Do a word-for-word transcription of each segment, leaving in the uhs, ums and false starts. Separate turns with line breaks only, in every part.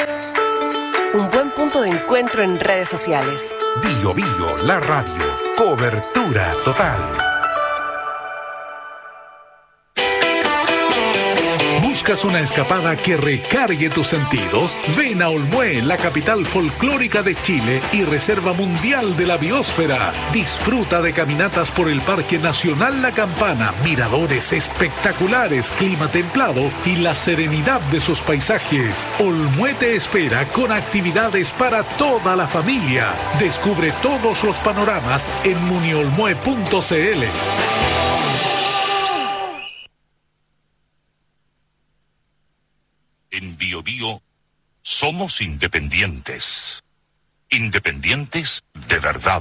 Un buen punto de encuentro en redes sociales.
Bio Bio, la radio. Cobertura total. ¿Buscas una escapada que recargue tus sentidos? Ven a Olmué, la capital folclórica de Chile y reserva mundial de la biosfera. Disfruta de caminatas por el Parque Nacional La Campana, miradores espectaculares, clima templado y la serenidad de sus paisajes. Olmué te espera con actividades para toda la familia. Descubre todos los panoramas en muniolmue punto cl.
En Bio Bio somos independientes. Independientes de verdad.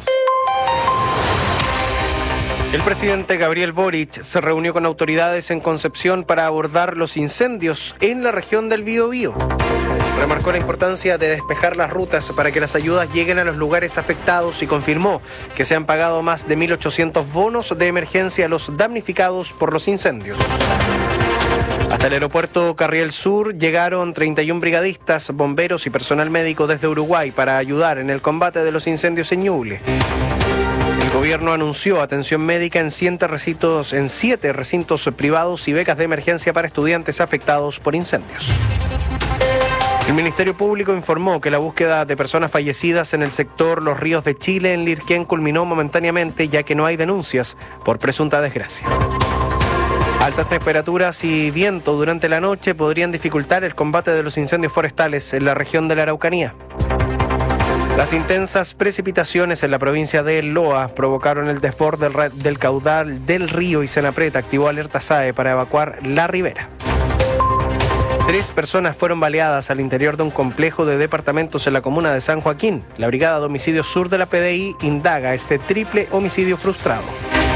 El presidente Gabriel Boric se reunió con autoridades en Concepción para abordar los incendios en la región del Biobío. Remarcó la importancia de despejar las rutas para que las ayudas lleguen a los lugares afectados y confirmó que se han pagado más de mil ochocientos bonos de emergencia a los damnificados por los incendios. Hasta el aeropuerto Carriel Sur llegaron treinta y un brigadistas, bomberos y personal médico desde Uruguay para ayudar en el combate de los incendios en Ñuble. El gobierno anunció atención médica en siete recintos, en siete recintos privados y becas de emergencia para estudiantes afectados por incendios. El Ministerio Público informó que la búsqueda de personas fallecidas en el sector Los Ríos de Chile en Lirquén culminó momentáneamente, ya que no hay denuncias por presunta desgracia. Altas temperaturas y viento durante la noche podrían dificultar el combate de los incendios forestales en la región de la Araucanía. Las intensas precipitaciones en la provincia de Loa provocaron el desborde del, del caudal del río y Senapret activó alerta S A E para evacuar la ribera. Tres personas fueron baleadas al interior de un complejo de departamentos en la comuna de San Joaquín. La Brigada de Homicidios Sur de la P D I indaga este triple homicidio frustrado.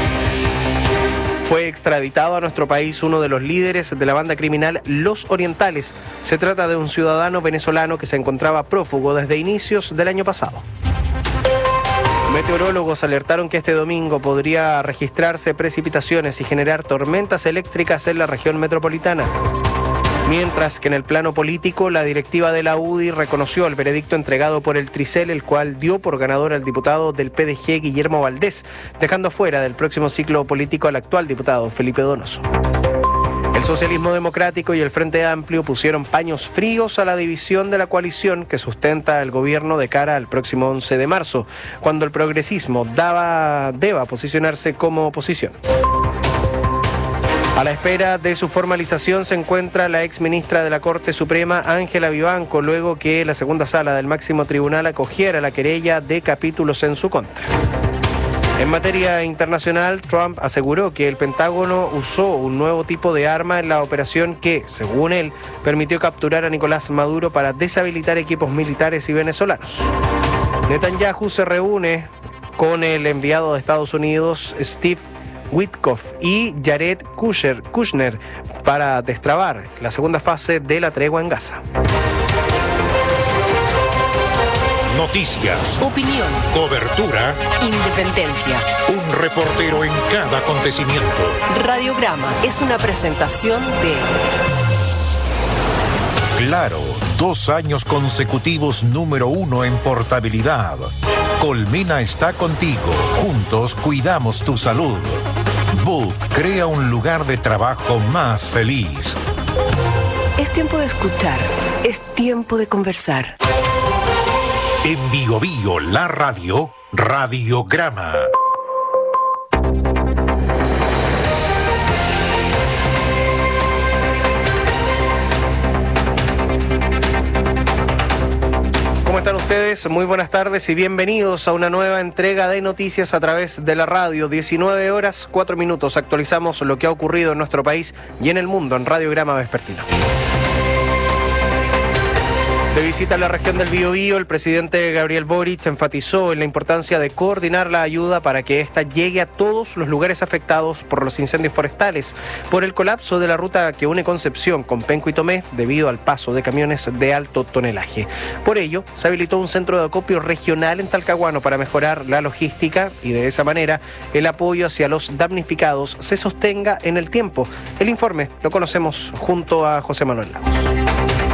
Fue extraditado a nuestro país uno de los líderes de la banda criminal Los Orientales. Se trata de un ciudadano venezolano que se encontraba prófugo desde inicios del año pasado. Meteorólogos alertaron que este domingo podría registrarse precipitaciones y generar tormentas eléctricas en la región metropolitana. Mientras que en el plano político, la directiva de la U D I reconoció el veredicto entregado por el Tricel, el cual dio por ganador al diputado del P D G, Guillermo Valdés, dejando fuera del próximo ciclo político al actual diputado Felipe Donoso. El socialismo democrático y el Frente Amplio pusieron paños fríos a la división de la coalición que sustenta el gobierno de cara al próximo once de marzo, cuando el progresismo daba, deba posicionarse como oposición. A la espera de su formalización se encuentra la exministra de la Corte Suprema, Ángela Vivanco, luego que la segunda sala del máximo tribunal acogiera la querella de capítulos en su contra. En materia internacional, Trump aseguró que el Pentágono usó un nuevo tipo de arma en la operación que, según él, permitió capturar a Nicolás Maduro para deshabilitar equipos militares y venezolanos. Netanyahu se reúne con el enviado de Estados Unidos, Steve Witkoff, y Jared Kushner, Kushner para destrabar la segunda fase de la tregua en Gaza.
Noticias,
Opinión,
cobertura,
independencia.
un reportero en cada acontecimiento.
Radiograma es una presentación de
Claro, dos años consecutivos número uno en portabilidad. Colmena está contigo. Juntos cuidamos tu salud. Book crea un lugar de trabajo más feliz.
Es tiempo de escuchar, es tiempo de conversar.
En Bio Bio, la radio, Radiograma.
¿Cómo están ustedes? Muy buenas tardes y bienvenidos a una nueva entrega de noticias a través de la radio. diecinueve horas, cuatro minutos. Actualizamos lo que ha ocurrido en nuestro país y en el mundo en Radiograma Vespertino. De visita a la región del Biobío, el presidente Gabriel Boric enfatizó en la importancia de coordinar la ayuda para que ésta llegue a todos los lugares afectados por los incendios forestales, por el colapso de la ruta que une Concepción con Penco y Tomé debido al paso de camiones de alto tonelaje. Por ello, se habilitó un centro de acopio regional en Talcahuano para mejorar la logística y de esa manera el apoyo hacia los damnificados se sostenga en el tiempo. El informe lo conocemos junto a José Manuel Lagos.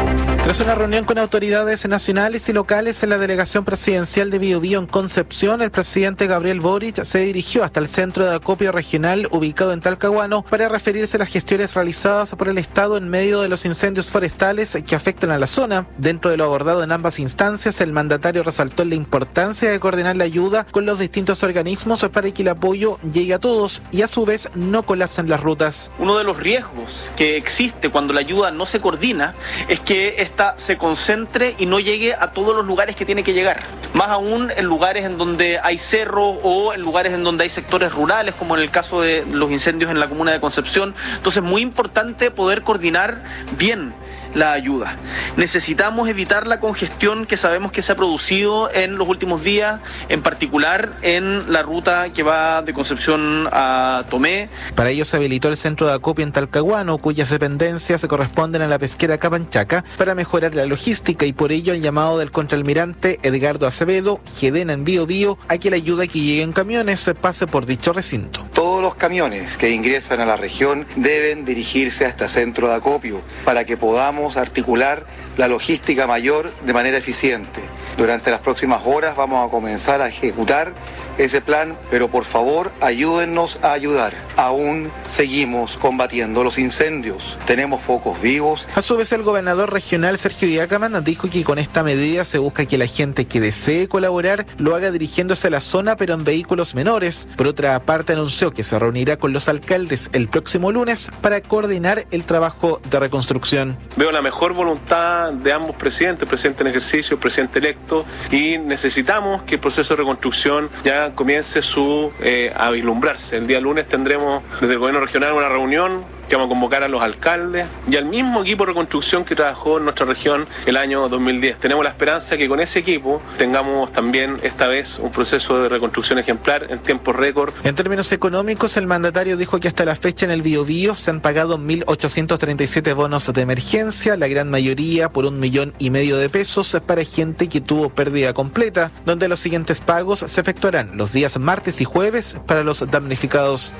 Tras una reunión con autoridades nacionales y locales en la delegación presidencial de Biobío en Concepción, el presidente Gabriel Boric se dirigió hasta el centro de acopio regional ubicado en Talcahuano para referirse a las gestiones realizadas por el Estado en medio de los incendios forestales que afectan a la zona. Dentro de lo abordado en ambas instancias, el mandatario resaltó la importancia de coordinar la ayuda con los distintos organismos para que el apoyo llegue a todos y a su vez no colapsen las rutas.
Uno de los riesgos que existe cuando la ayuda no se coordina es que esta se concentre y no llegue a todos los lugares que tiene que llegar. Más aún en lugares en donde hay cerros o en lugares en donde hay sectores rurales, como en el caso de los incendios en la comuna de Concepción. Entonces es muy importante poder coordinar bien la ayuda. Necesitamos evitar la congestión que sabemos que se ha producido en los últimos días, en particular en la ruta que va de Concepción a Tomé.
Para ello se habilitó el centro de acopio en Talcahuano, cuyas dependencias se corresponden a la pesquera Capanchaca, para mejorar la logística, y por ello el llamado del contraalmirante Edgardo Acevedo, Gedena en Biobío, a que la ayuda que llegue en camiones se pase por dicho recinto.
Todos los camiones que ingresan a la región deben dirigirse a este centro de acopio para que podamos articular la logística mayor de manera eficiente. Durante las próximas horas vamos a comenzar a ejecutar ese plan, pero por favor ayúdennos a ayudar. Aún seguimos combatiendo los incendios, tenemos focos vivos.
A su vez, el gobernador regional Sergio Diácaman dijo que con esta medida se busca que la gente que desee colaborar lo haga dirigiéndose a la zona, pero en vehículos menores. Por otra parte, anunció que se reunirá con los alcaldes el próximo lunes para coordinar el trabajo de reconstrucción.
Veo la mejor voluntad de ambos presidentes, el presidente en ejercicio, el presidente electo, y necesitamos que el proceso de reconstrucción ya comience su, eh, a vislumbrarse. El día lunes tendremos desde el gobierno regional una reunión que vamos a convocar a los alcaldes y al mismo equipo de reconstrucción que trabajó en nuestra región el año dos mil diez. Tenemos la esperanza que con ese equipo tengamos también esta vez un proceso de reconstrucción ejemplar en tiempo récord.
En términos económicos, el mandatario dijo que hasta la fecha en el Biobío se han pagado mil ochocientos treinta y siete bonos de emergencia, la gran mayoría por un millón y medio de pesos para gente que tuvo pérdida completa, donde los siguientes pagos se efectuarán los días martes y jueves para los damnificados.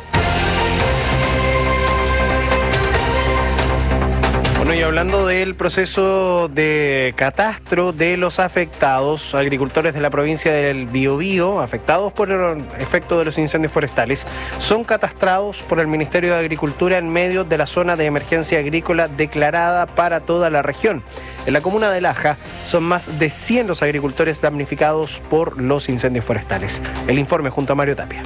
Bueno, y hablando del proceso de catastro de los afectados, agricultores de la provincia del Biobío, afectados por el efecto de los incendios forestales, son catastrados por el Ministerio de Agricultura en medio de la zona de emergencia agrícola declarada para toda la región. En la comuna de Laja son más de cien los agricultores damnificados por los incendios forestales. El informe junto a Mario Tapia.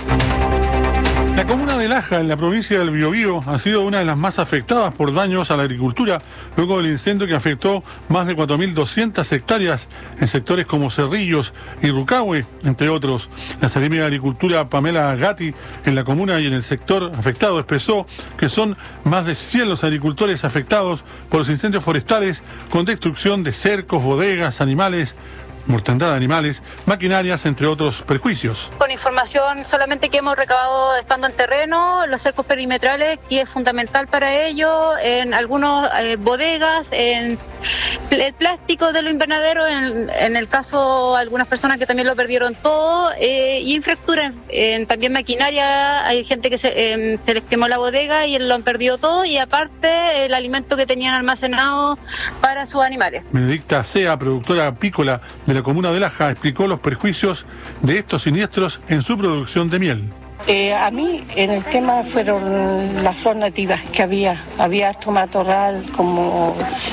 La comuna de Laja, en la provincia del Biobío, ha sido una de las más afectadas por daños a la agricultura, luego del incendio que afectó más de cuatro mil doscientas hectáreas en sectores como Cerrillos y Rucahue, entre otros. La Seremi de Agricultura, Pamela Gatti, en la comuna y en el sector afectado, expresó que son más de cien los agricultores afectados por los incendios forestales, con destrucción de cercos, bodegas, animales, mortandad de animales, maquinarias, entre otros perjuicios.
Con información solamente que hemos recabado estando en terreno, los cercos perimetrales, que es fundamental para ello, en algunas eh, bodegas, en el plástico de los invernaderos, en, en el caso algunas personas que también lo perdieron todo, eh, y infraestructura, en, también maquinaria, hay gente que se, eh, se les quemó la bodega y lo han perdido todo, y aparte el alimento que tenían almacenado para sus animales.
Benedicta Cea, productora apícola de la comuna de Laja, explicó los perjuicios de estos siniestros en su producción de miel.
Eh, a mí en el tema fueron las flores nativas que había, había harto matorral como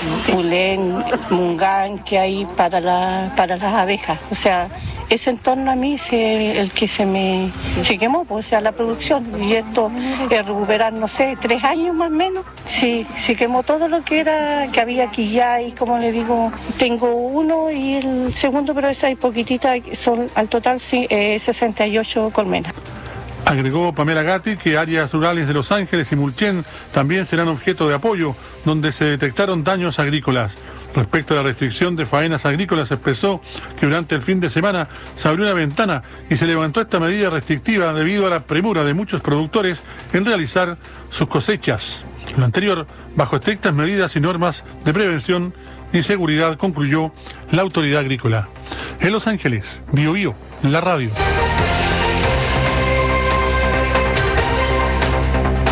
pulén, mungán que hay para, la, para las abejas, o sea, ese entorno a mí se, el que se me se quemó, pues, o sea, la producción, y esto es recuperar, no sé, tres años más o menos. Sí, se quemó todo lo que era, que había aquí ya, y como le digo, tengo uno y el segundo, pero esa hay poquitita, son al total sí, eh, sesenta y ocho colmenas.
Agregó Pamela Gatti que áreas rurales de Los Ángeles y Mulchen también serán objeto de apoyo, donde se detectaron daños agrícolas. Respecto a la restricción de faenas agrícolas, expresó que durante el fin de semana se abrió una ventana y se levantó esta medida restrictiva debido a la premura de muchos productores en realizar sus cosechas. Lo anterior, bajo estrictas medidas y normas de prevención y seguridad, concluyó la autoridad agrícola. En Los Ángeles, Biobío, la radio.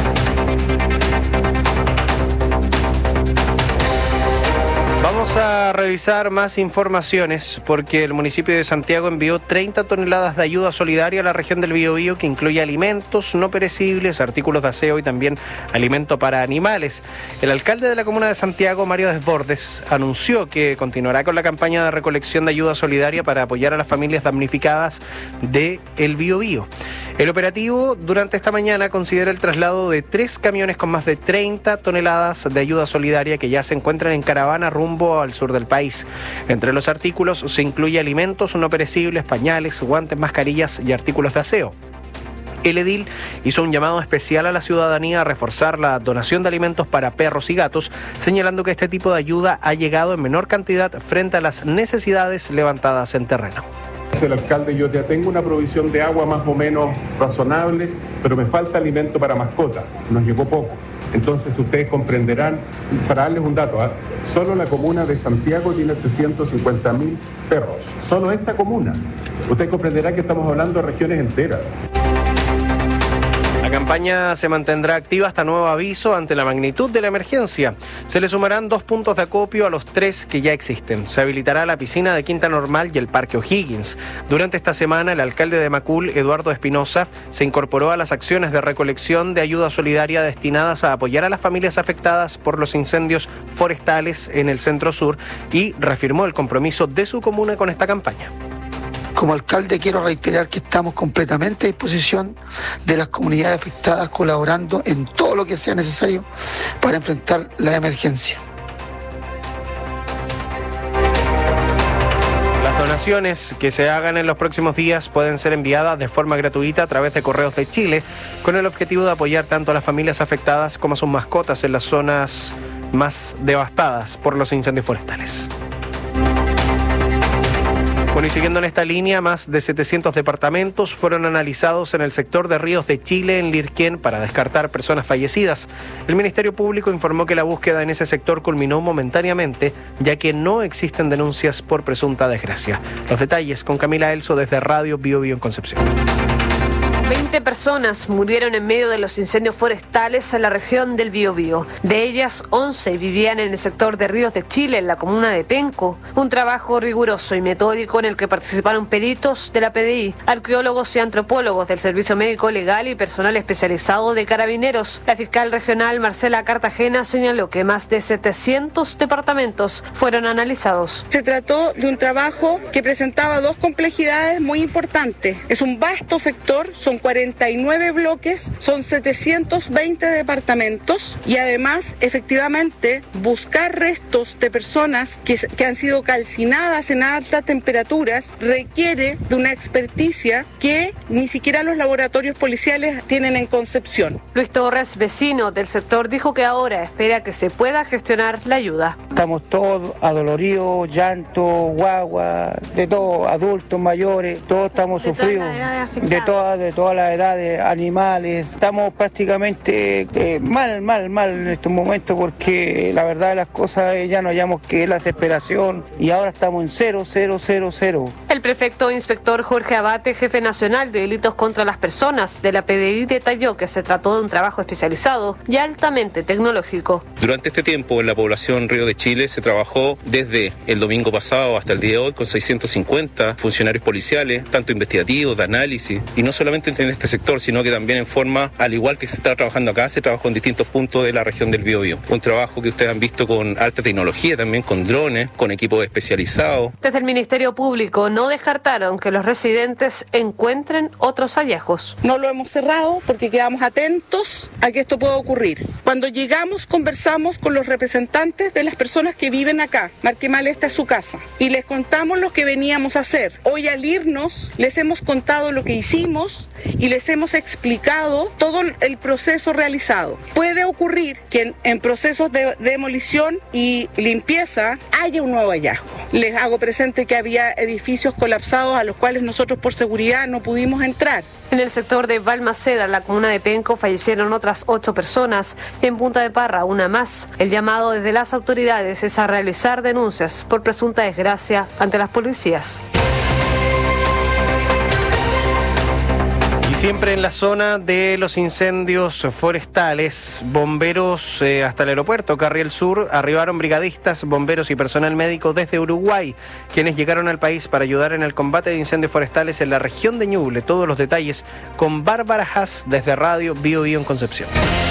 Vamos a a revisar más informaciones porque el municipio de Santiago envió treinta toneladas de ayuda solidaria a la región del Biobío, que incluye alimentos no perecibles, artículos de aseo y también alimento para animales. El alcalde de la comuna de Santiago, Mario Desbordes, anunció que continuará con la campaña de recolección de ayuda solidaria para apoyar a las familias damnificadas de el Biobío. El operativo durante esta mañana considera el traslado de tres camiones con más de treinta toneladas de ayuda solidaria que ya se encuentran en caravana rumbo al sur del país. Entre los artículos se incluye alimentos no perecibles, pañales, guantes, mascarillas y artículos de aseo. El edil hizo un llamado especial a la ciudadanía a reforzar la donación de alimentos para perros y gatos, señalando que este tipo de ayuda ha llegado en menor cantidad frente a las necesidades levantadas en terreno.
El alcalde, yo ya tengo una provisión de agua más o menos razonable, pero me falta alimento para mascotas, nos llegó poco. Entonces ustedes comprenderán, para darles un dato, ¿eh? Solo la comuna de Santiago tiene trescientos cincuenta mil perros, solo esta comuna. Ustedes comprenderán que estamos hablando de regiones enteras.
La campaña se mantendrá activa hasta nuevo aviso ante la magnitud de la emergencia. Se le sumarán dos puntos de acopio a los tres que ya existen. Se habilitará la piscina de Quinta Normal y el Parque O'Higgins. Durante esta semana, el alcalde de Macul, Eduardo Espinosa, se incorporó a las acciones de recolección de ayuda solidaria destinadas a apoyar a las familias afectadas por los incendios forestales en el centro sur y reafirmó el compromiso de su comuna con esta campaña.
Como alcalde quiero reiterar que estamos completamente a disposición de las comunidades afectadas, colaborando en todo lo que sea necesario para enfrentar la emergencia.
Las donaciones que se hagan en los próximos días pueden ser enviadas de forma gratuita a través de Correos de Chile, con el objetivo de apoyar tanto a las familias afectadas como a sus mascotas en las zonas más devastadas por los incendios forestales. Bueno, y siguiendo en esta línea, más de setecientos departamentos fueron analizados en el sector de Ríos de Chile, en Lirquén, para descartar personas fallecidas. El Ministerio Público informó que la búsqueda en ese sector culminó momentáneamente, ya que no existen denuncias por presunta desgracia. Los detalles con Camila Elso desde Radio Biobío en Concepción.
veinte personas murieron en medio de los incendios forestales en la región del Biobío. De ellas, once vivían en el sector de Ríos de Chile, en la comuna de Penco. Un trabajo riguroso y metódico en el que participaron peritos de la P D I, arqueólogos y antropólogos del Servicio Médico Legal y personal especializado de Carabineros. La fiscal regional Marcela Cartagena señaló que más de setecientos departamentos fueron analizados.
Se trató de un trabajo que presentaba dos complejidades muy importantes. Es un vasto sector, son cuarenta y nueve bloques, son setecientos veinte departamentos y además, efectivamente, buscar restos de personas que, que han sido calcinadas en altas temperaturas requiere de una experticia que ni siquiera los laboratorios policiales tienen en Concepción.
Luis Torres, vecino del sector, dijo que ahora espera que se pueda gestionar la ayuda.
Estamos todos adoloridos, llanto, guagua, de todo, adultos, mayores, todos estamos sufridos, de todas, de todas las edades, animales. Estamos prácticamente eh, mal, mal, mal en estos momentos porque la verdad de las cosas eh, ya no hallamos que es la desesperación y ahora estamos en cero, cero, cero, cero.
El prefecto inspector Jorge Abate, jefe nacional de delitos contra las personas de la P D I, detalló que se trató de un trabajo especializado y altamente tecnológico.
Durante este tiempo en la población Río de Chile se trabajó desde el domingo pasado hasta el día de hoy con seiscientos cincuenta funcionarios policiales, tanto investigativos, de análisis, y no solamente en este sector, sino que también en forma, al igual que se está trabajando acá, se trabajó en distintos puntos de la región del Biobío. Un trabajo que ustedes han visto con alta tecnología, también con drones, con equipos especializados.
Desde el Ministerio Público no descartaron que los residentes encuentren otros hallazgos.
No lo hemos cerrado porque quedamos atentos a que esto pueda ocurrir. Cuando llegamos conversamos con los representantes de las personas que viven acá. Marquemal, esta es su casa. Y les contamos lo que veníamos a hacer. Hoy al irnos les hemos contado lo que hicimos y les hemos explicado todo el proceso realizado. Puede ocurrir que en, en procesos de, de demolición y limpieza haya un nuevo hallazgo. Les hago presente que había edificios colapsados a los cuales nosotros por seguridad no pudimos entrar.
En el sector de Balmaceda, en la comuna de Penco, fallecieron otras ocho personas y en Punta de Parra una más. El llamado desde las autoridades es a realizar denuncias por presunta desgracia ante las policías.
Siempre en la zona de los incendios forestales, bomberos eh, hasta el aeropuerto Carriel Sur, arribaron brigadistas, bomberos y personal médico desde Uruguay, quienes llegaron al país para ayudar en el combate de incendios forestales en la región de Ñuble. Todos los detalles con Bárbara Haas desde Radio Bio Bio en Concepción.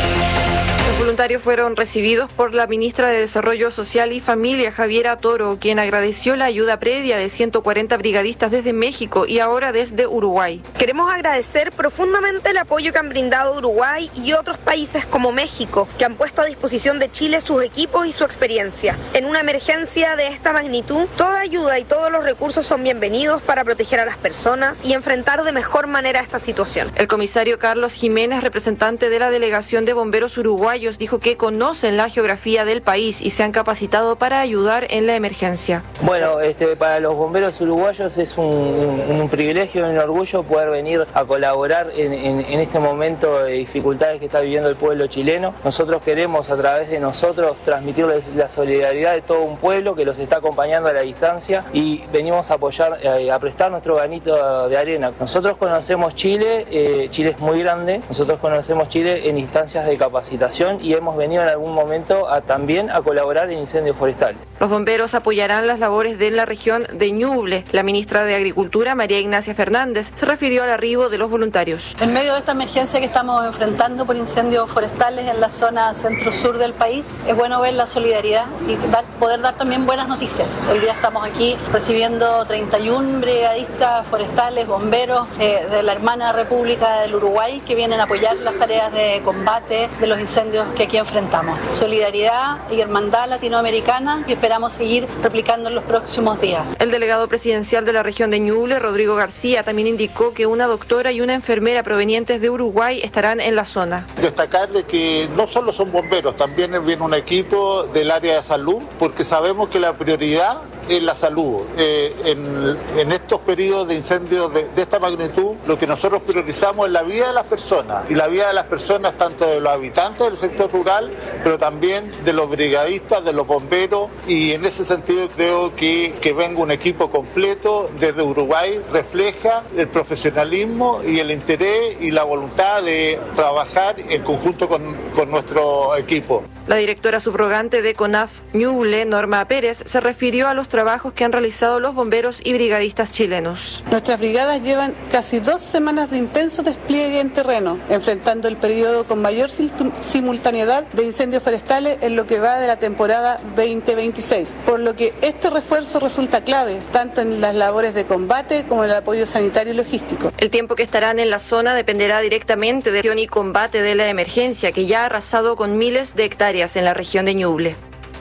Los voluntarios fueron recibidos por la ministra de Desarrollo Social y Familia, Javiera Toro, quien agradeció la ayuda previa de ciento cuarenta brigadistas desde México y ahora desde Uruguay.
Queremos agradecer profundamente el apoyo que han brindado Uruguay y otros países como México, que han puesto a disposición de Chile sus equipos y su experiencia. En una emergencia de esta magnitud, toda ayuda y todos los recursos son bienvenidos para proteger a las personas y enfrentar de mejor manera esta situación.
El comisario Carlos Jiménez, representante de la Delegación de Bomberos Uruguayos, dijo que conocen la geografía del país y se han capacitado para ayudar en la emergencia.
Bueno, este, para los bomberos uruguayos es un, un, un privilegio y un orgullo poder venir a colaborar en, en, en este momento de dificultades que está viviendo el pueblo chileno. Nosotros queremos a través de nosotros transmitirles la solidaridad de todo un pueblo que los está acompañando a la distancia y venimos a apoyar, eh, a prestar nuestro granito de arena. Nosotros conocemos Chile, eh, Chile es muy grande, nosotros conocemos Chile en instancias de capacitación y hemos venido en algún momento a, también a colaborar en incendios forestales.
Los bomberos apoyarán las labores de la región de Ñuble. La ministra de Agricultura, María Ignacia Fernández, se refirió al arribo de los voluntarios.
En medio de esta emergencia que estamos enfrentando por incendios forestales en la zona centro-sur del país, es bueno ver la solidaridad y dar, poder dar también buenas noticias. Hoy día estamos aquí recibiendo treinta y uno brigadistas forestales, bomberos eh, de la hermana República del Uruguay que vienen a apoyar las tareas de combate de los incendios que aquí enfrentamos. Solidaridad y hermandad latinoamericana y esperamos seguir replicando en los próximos días.
El delegado presidencial de la región de Ñuble, Rodrigo García, también indicó que una doctora y una enfermera provenientes de Uruguay estarán en la zona.
Destacar de que no solo son bomberos, también viene un equipo del área de salud, porque sabemos que la prioridad es la salud. Eh, en, en estos periodos de incendios de, de esta magnitud, lo que nosotros priorizamos es la vida de las personas, y la vida de las personas tanto de los habitantes del sector rural, pero también de los brigadistas, de los bomberos, y en ese sentido creo que, que venga un equipo completo desde Uruguay refleja el profesionalismo y el interés y la voluntad de trabajar en conjunto con, con nuestro equipo.
La directora subrogante de CONAF Ñuble, Norma Pérez, se refirió a los trabajos que han realizado los bomberos y brigadistas chilenos.
Nuestras brigadas llevan casi dos semanas de intenso despliegue en terreno, enfrentando el periodo con mayor simultaneidad de incendios forestales en lo que va de la temporada veinte veintiséis, por lo que este refuerzo resulta clave, tanto en las labores de combate como en el apoyo sanitario y logístico.
El tiempo que estarán en la zona dependerá directamente de la gestión y combate de la emergencia, que ya ha arrasado con miles de hectáreas en la región de Ñuble.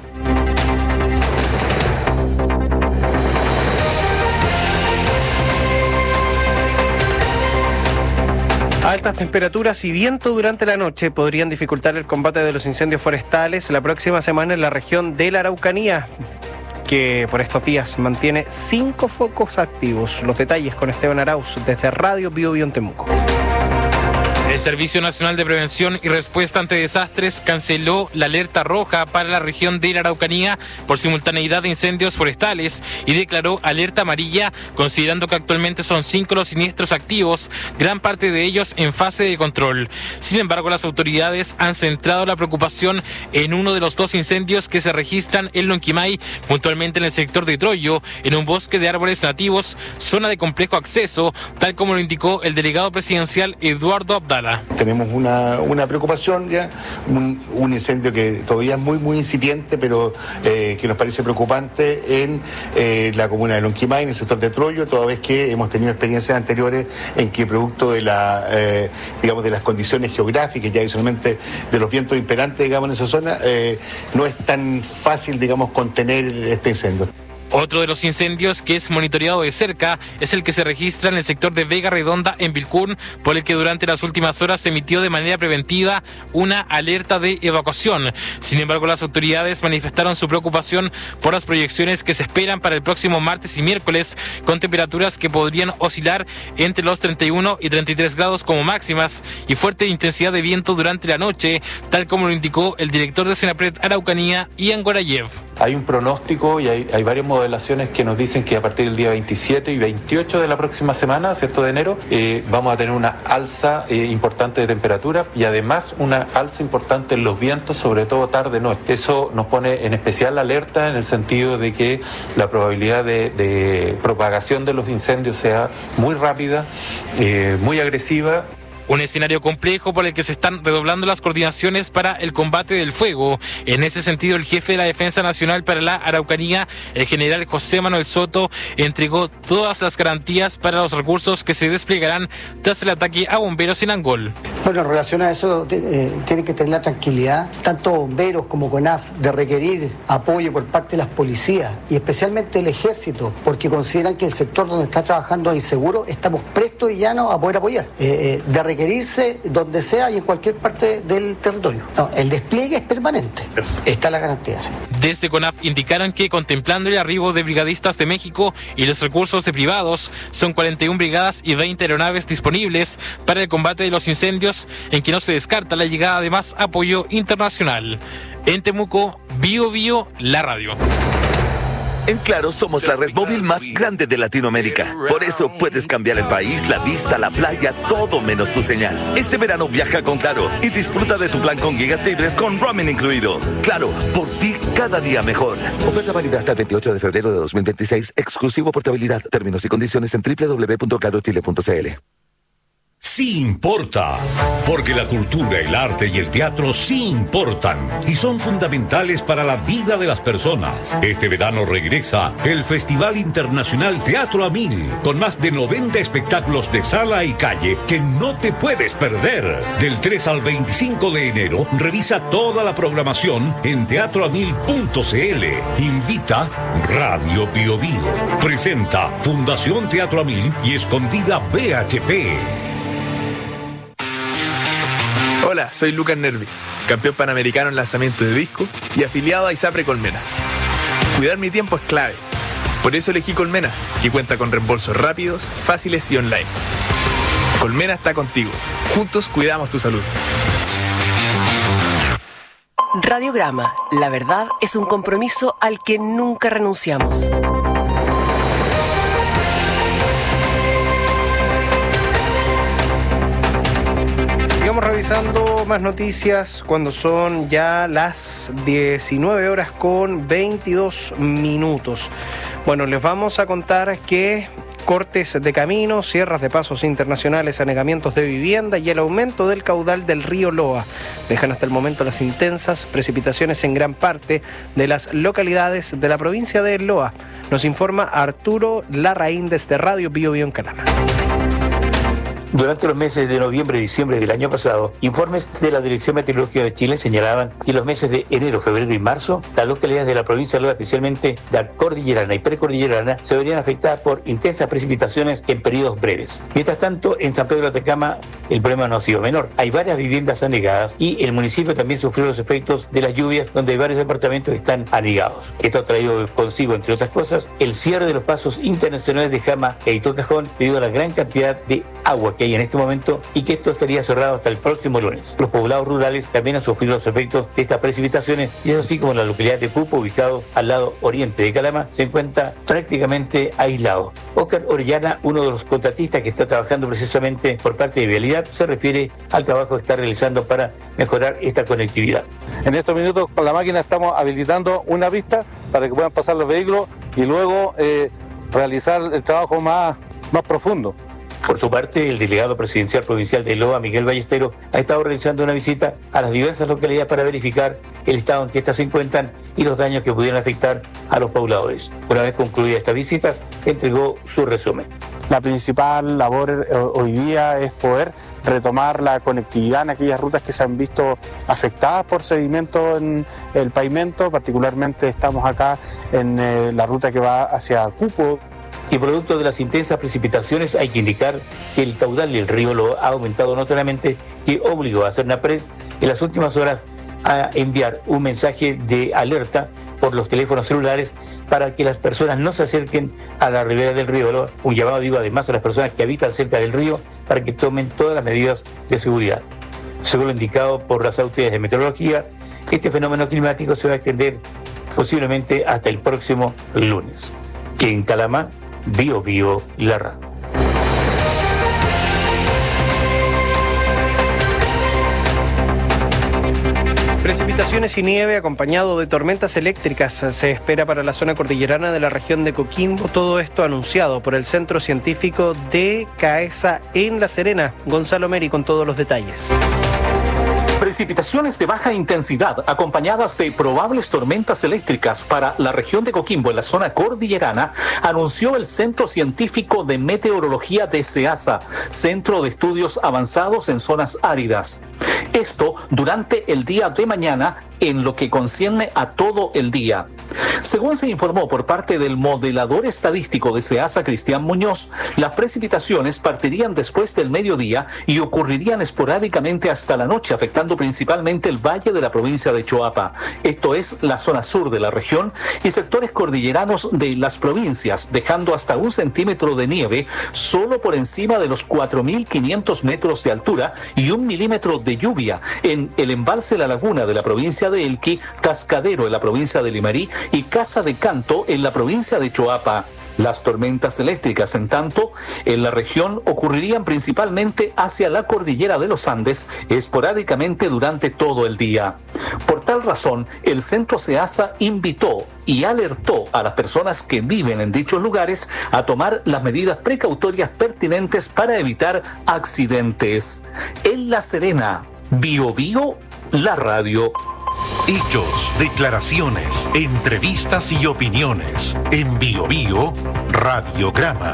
Altas temperaturas y viento durante la noche podrían dificultar el combate de los incendios forestales la próxima semana en la región de la Araucanía, que por estos días mantiene cinco focos activos. Los detalles con Esteban Arauz desde Radio Bio Bio en Temuco.
El Servicio Nacional de Prevención y Respuesta ante Desastres canceló la alerta roja para la región de la Araucanía por simultaneidad de incendios forestales y declaró alerta amarilla, considerando que actualmente son cinco los siniestros activos, gran parte de ellos en fase de control. Sin embargo, las autoridades han centrado la preocupación en uno de los dos incendios que se registran en Lonquimay, puntualmente en el sector de Troyo, en un bosque de árboles nativos, zona de complejo acceso, tal como lo indicó el delegado presidencial Eduardo Abdala.
Tenemos una, una preocupación ya, un, un incendio que todavía es muy muy incipiente, pero eh, que nos parece preocupante en eh, la comuna de Lonquimay, en el sector de Troyo, toda vez que hemos tenido experiencias anteriores en que producto de la eh, digamos de las condiciones geográficas y adicionalmente de los vientos imperantes, digamos, en esa zona, eh, no es tan fácil, digamos, contener este incendio.
Otro de los incendios que es monitoreado de cerca es el que se registra en el sector de Vega Redonda en Vilcún, por el que durante las últimas horas se emitió de manera preventiva una alerta de evacuación. Sin embargo, las autoridades manifestaron su preocupación por las proyecciones que se esperan para el próximo martes y miércoles, con temperaturas que podrían oscilar entre los treinta y uno y treinta y tres grados como máximas y fuerte intensidad de viento durante la noche, tal como lo indicó el director de Senapred Araucanía, Ian Gorayev.
Hay un pronóstico y hay, hay varios modelos
modelaciones que nos dicen que a partir del día veintisiete y veintiocho de la próxima semana, ¿cierto?, de enero, eh, vamos a tener una alza eh, importante de temperatura y además una alza importante en los vientos, sobre todo tarde-noche. Eso nos pone en especial alerta en el sentido de que la probabilidad de, de propagación de los incendios sea muy rápida, eh, muy agresiva.
Un escenario complejo por el que se están redoblando las coordinaciones para el combate del fuego. En ese sentido, el jefe de la Defensa Nacional para la Araucanía, el general José Manuel Soto, entregó todas las garantías para los recursos que se desplegarán tras el ataque a bomberos en Angol.
Bueno, en relación a eso, eh, tienen que tener la tranquilidad, tanto bomberos como CONAF, de requerir apoyo por parte de las policías y especialmente el ejército, porque consideran que el sector donde está trabajando es inseguro, estamos prestos y llanos a poder apoyar. Eh, de requerirse donde sea y en cualquier parte del territorio. No, el despliegue es permanente. Está la garantía. Sí.
Desde CONAF indicaron que contemplando el arribo de brigadistas de México y los recursos de privados, son cuarenta y una brigadas y veinte aeronaves disponibles para el combate de los incendios, en que no se descarta la llegada de más apoyo internacional. En Temuco, Bio Bio, la radio.
En Claro somos la red móvil más grande de Latinoamérica. Por eso puedes cambiar el país, la vista, la playa, todo menos tu señal. Este verano viaja con Claro y disfruta de tu plan con gigas libres con roaming incluido. Claro, por ti cada día mejor. Oferta válida hasta el veintiocho de febrero de dos mil veintiséis. Exclusivo portabilidad. Términos y condiciones en doble u doble u doble u punto claro chile punto c l.
Sí importa, porque la cultura, el arte y el teatro sí importan y son fundamentales para la vida de las personas. Este verano regresa el Festival Internacional Teatro a Mil, con más de noventa espectáculos de sala y calle que no te puedes perder. Del tres al veinticinco de enero, revisa toda la programación en teatro a mil punto c l. Invita Radio Bio Bio. Presenta Fundación Teatro a Mil y Escondida B H P.
Hola, soy Lucas Nervi, campeón panamericano en lanzamiento de disco y afiliado a ISAPRE Colmena. Cuidar mi tiempo es clave. Por eso elegí Colmena, que cuenta con reembolsos rápidos, fáciles y online. Colmena está contigo. Juntos cuidamos tu salud.
Radiograma. La verdad es un compromiso al que nunca renunciamos.
Sigamos revisando más noticias cuando son ya las diecinueve horas con veintidós minutos. Bueno, les vamos a contar que cortes de caminos, cierres de pasos internacionales, anegamientos de vivienda y el aumento del caudal del río Loa dejan hasta el momento las intensas precipitaciones en gran parte de las localidades de la provincia de Loa. Nos informa Arturo Larraín desde Radio Bio Bio en Calama.
Durante los meses de noviembre y diciembre del año pasado, informes de la Dirección Meteorológica de Chile señalaban que en los meses de enero, febrero y marzo, las localidades de la provincia de Loa, especialmente la cordillerana y precordillerana, se verían afectadas por intensas precipitaciones en periodos breves. Mientras tanto, en San Pedro de Atacama, el problema no ha sido menor. Hay varias viviendas anegadas y el municipio también sufrió los efectos de las lluvias, donde varios departamentos están anegados. Esto ha traído consigo, entre otras cosas, el cierre de los pasos internacionales de Jama e Ito Cajón debido a la gran cantidad de agua que hay en este momento y que esto estaría cerrado hasta el próximo lunes. Los poblados rurales también han sufrido los efectos de estas precipitaciones y es así como la localidad de Pupo, ubicado al lado oriente de Calama, se encuentra prácticamente aislado. Óscar Orellana, uno de los contratistas que está trabajando precisamente por parte de Vialidad, se refiere al trabajo que está realizando para mejorar esta conectividad.
En estos minutos con la máquina estamos habilitando una pista para que puedan pasar los vehículos y luego eh, realizar el trabajo más, más profundo.
Por su parte, el delegado presidencial provincial de Loa, Miguel Ballestero, ha estado realizando una visita a las diversas localidades para verificar el estado en que éstas se encuentran y los daños que pudieran afectar a los pobladores. Una vez concluida esta visita, entregó su resumen.
La principal labor hoy día es poder retomar la conectividad en aquellas rutas que se han visto afectadas por sedimento en el pavimento. Particularmente estamos acá en eh, la ruta que va hacia Cupo.
Y producto de las intensas precipitaciones hay que indicar que el caudal del río lo ha aumentado notoriamente, que obligó a Cernapred en las últimas horas a enviar un mensaje de alerta por los teléfonos celulares para que las personas no se acerquen a la ribera del río Loa. Un llamado, digo, además a las personas que habitan cerca del río para que tomen todas las medidas de seguridad. Según lo indicado por las autoridades de meteorología, este fenómeno climático se va a extender posiblemente hasta el próximo lunes. En Calama, Bio Bio, la radio.
Precipitaciones y nieve acompañado de tormentas eléctricas se espera para la zona cordillerana de la región de Coquimbo. Todo esto anunciado por el Centro Científico de CAESA en La Serena. Gonzalo Meri con todos los detalles.
Precipitaciones de baja intensidad acompañadas de probables tormentas eléctricas para la región de Coquimbo en la zona cordillerana, anunció el Centro Científico de Meteorología de SEASA, Centro de Estudios Avanzados en Zonas Áridas. Esto durante el día de mañana en lo que concierne a todo el día. Según se informó por parte del modelador estadístico de SEASA, Cristian Muñoz, las precipitaciones partirían después del mediodía y ocurrirían esporádicamente hasta la noche, afectando principalmente el valle de la provincia de Choapa, esto es la zona sur de la región, y sectores cordilleranos de las provincias, dejando hasta un centímetro de nieve solo por encima de los cuatro mil quinientos metros de altura y un milímetro de lluvia en el embalse La Laguna de la provincia de Elqui, Cascadero en la provincia de Limarí y Casa de Canto en la provincia de Choapa. Las tormentas eléctricas, en tanto, en la región ocurrirían principalmente hacia la cordillera de los Andes, esporádicamente durante todo el día. Por tal razón, el Centro SEASA invitó y alertó a las personas que viven en dichos lugares a tomar las medidas precautorias pertinentes para evitar accidentes. En La Serena, Bio Bio, la radio.
Hechos, declaraciones, entrevistas y opiniones. En Bio Bio, Radiograma.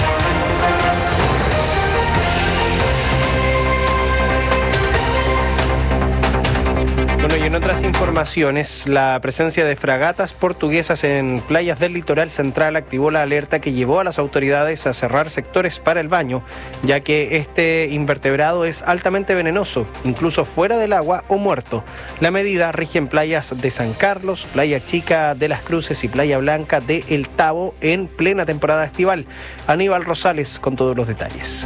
Bueno, y en otras informaciones, la presencia de fragatas portuguesas en playas del litoral central activó la alerta que llevó a las autoridades a cerrar sectores para el baño, ya que este invertebrado es altamente venenoso, incluso fuera del agua o muerto. La medida rige en playas de San Carlos, Playa Chica de las Cruces y Playa Blanca de El Tabo en plena temporada estival. Aníbal Rosales con todos los detalles.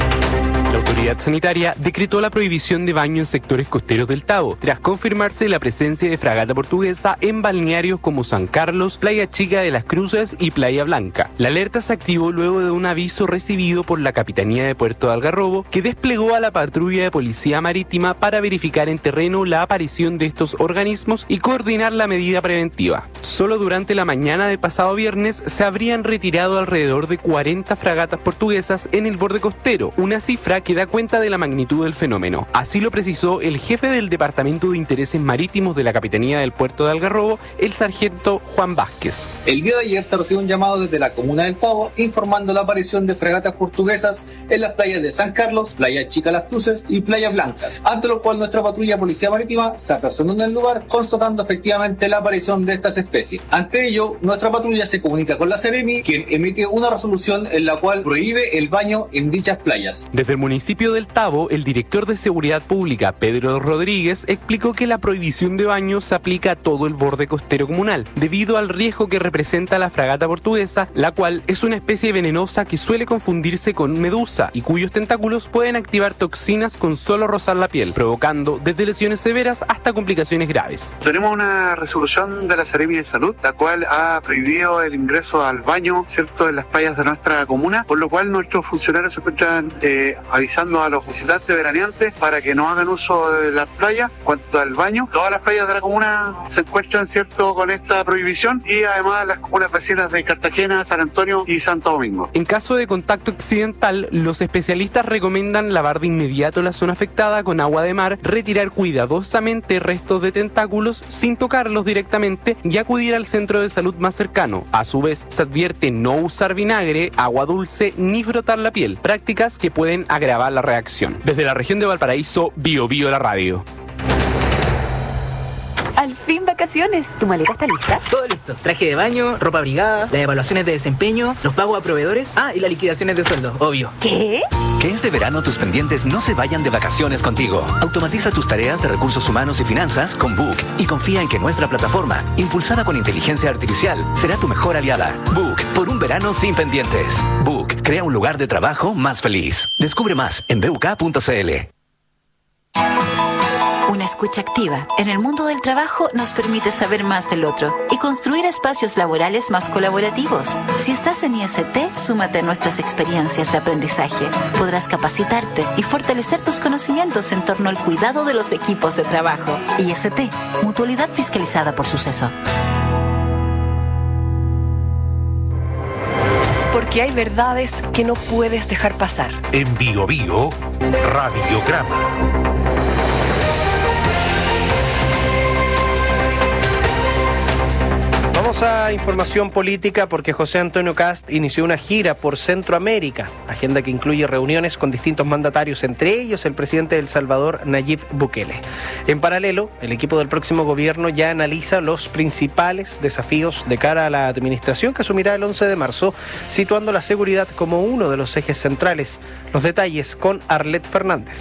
La autoridad sanitaria decretó la prohibición de baño en sectores costeros del Tabo, tras confirmarse la presencia de fragata portuguesa en balnearios como San Carlos, Playa Chica de las Cruces y Playa Blanca. La alerta se activó luego de un aviso recibido por la Capitanía de Puerto de Algarrobo, que desplegó a la patrulla de Policía Marítima para verificar en terreno la aparición de estos organismos y coordinar la medida preventiva. Solo durante la mañana del pasado viernes se habrían retirado alrededor de cuarenta fragatas portuguesas en el borde costero, una cifra que da cuenta de la magnitud del fenómeno. Así lo precisó el jefe del Departamento de Intereses Marítimos de la Capitanía del Puerto de Algarrobo, el sargento Juan Vázquez.
El día de ayer se recibió un llamado desde la comuna del Tabo informando la aparición de fragatas portuguesas en las playas de San Carlos, Playa Chica Las Cruces y Playa Blancas, ante lo cual nuestra patrulla Policía Marítima se apersonó en el lugar constatando efectivamente la aparición de estas especies. Ante ello, nuestra patrulla se comunica con la Seremi, quien emite una resolución en la cual prohíbe el baño en dichas playas.
Desde el municipio del Tabo, el director de Seguridad Pública, Pedro Rodríguez, explicó que la prohibición de baño se aplica a todo el borde costero comunal, debido al riesgo que representa la fragata portuguesa, la cual es una especie venenosa que suele confundirse con medusa y cuyos tentáculos pueden activar toxinas con solo rozar la piel, provocando desde lesiones severas hasta complicaciones graves.
Tenemos una resolución de la Seremi de Salud, la cual ha prohibido el ingreso al baño, ¿cierto?, en las playas de nuestra comuna, por lo cual nuestros funcionarios se encuentran eh, avisando a los visitantes veraneantes para que no hagan uso de las playas. Cuanto al baño, todas las playas de la comuna se encuentran, cierto, con esta prohibición, y además las comunas vecinas de Cartagena, San Antonio y Santo Domingo.
En caso de contacto accidental, los especialistas recomiendan lavar de inmediato la zona afectada con agua de mar, retirar cuidadosamente restos de tentáculos sin tocarlos directamente y acudir al centro de salud más cercano. A su vez, se advierte no usar vinagre, agua dulce ni frotar la piel, prácticas que pueden agravar la reacción. Desde la región de Valparaíso, Bio Bio la radio.
Al fin vacaciones. ¿Tu maleta está lista?
Todo listo. Traje de baño, ropa abrigada, las evaluaciones de desempeño, los pagos a proveedores, ah, y las liquidaciones de sueldo, obvio.
¿Qué?
Que este verano tus pendientes no se vayan de vacaciones contigo. Automatiza tus tareas de recursos humanos y finanzas con Book y confía en que nuestra plataforma, impulsada con inteligencia artificial, será tu mejor aliada. Book, por un verano sin pendientes. Book, crea un lugar de trabajo más feliz. Descubre más en b u k punto c l.
Una
escucha activa en el mundo del trabajo nos permite saber más del otro y construir espacios laborales más colaborativos. Si estás en I S T, súmate a nuestras experiencias de aprendizaje. Podrás capacitarte y fortalecer tus conocimientos en torno al cuidado de los equipos de trabajo. I S T, mutualidad fiscalizada por Suceso.
Porque hay verdades que no puedes dejar pasar.
En Bio Bio, Radiograma.
Vamos a información política porque José Antonio Kast inició una gira por Centroamérica, agenda que incluye reuniones con distintos mandatarios, entre ellos el presidente de El Salvador, Nayib Bukele. En paralelo, el equipo del próximo gobierno ya analiza los principales desafíos de cara a la administración que asumirá el once de marzo, situando la seguridad como uno de los ejes centrales. Los detalles con Arlet Fernández.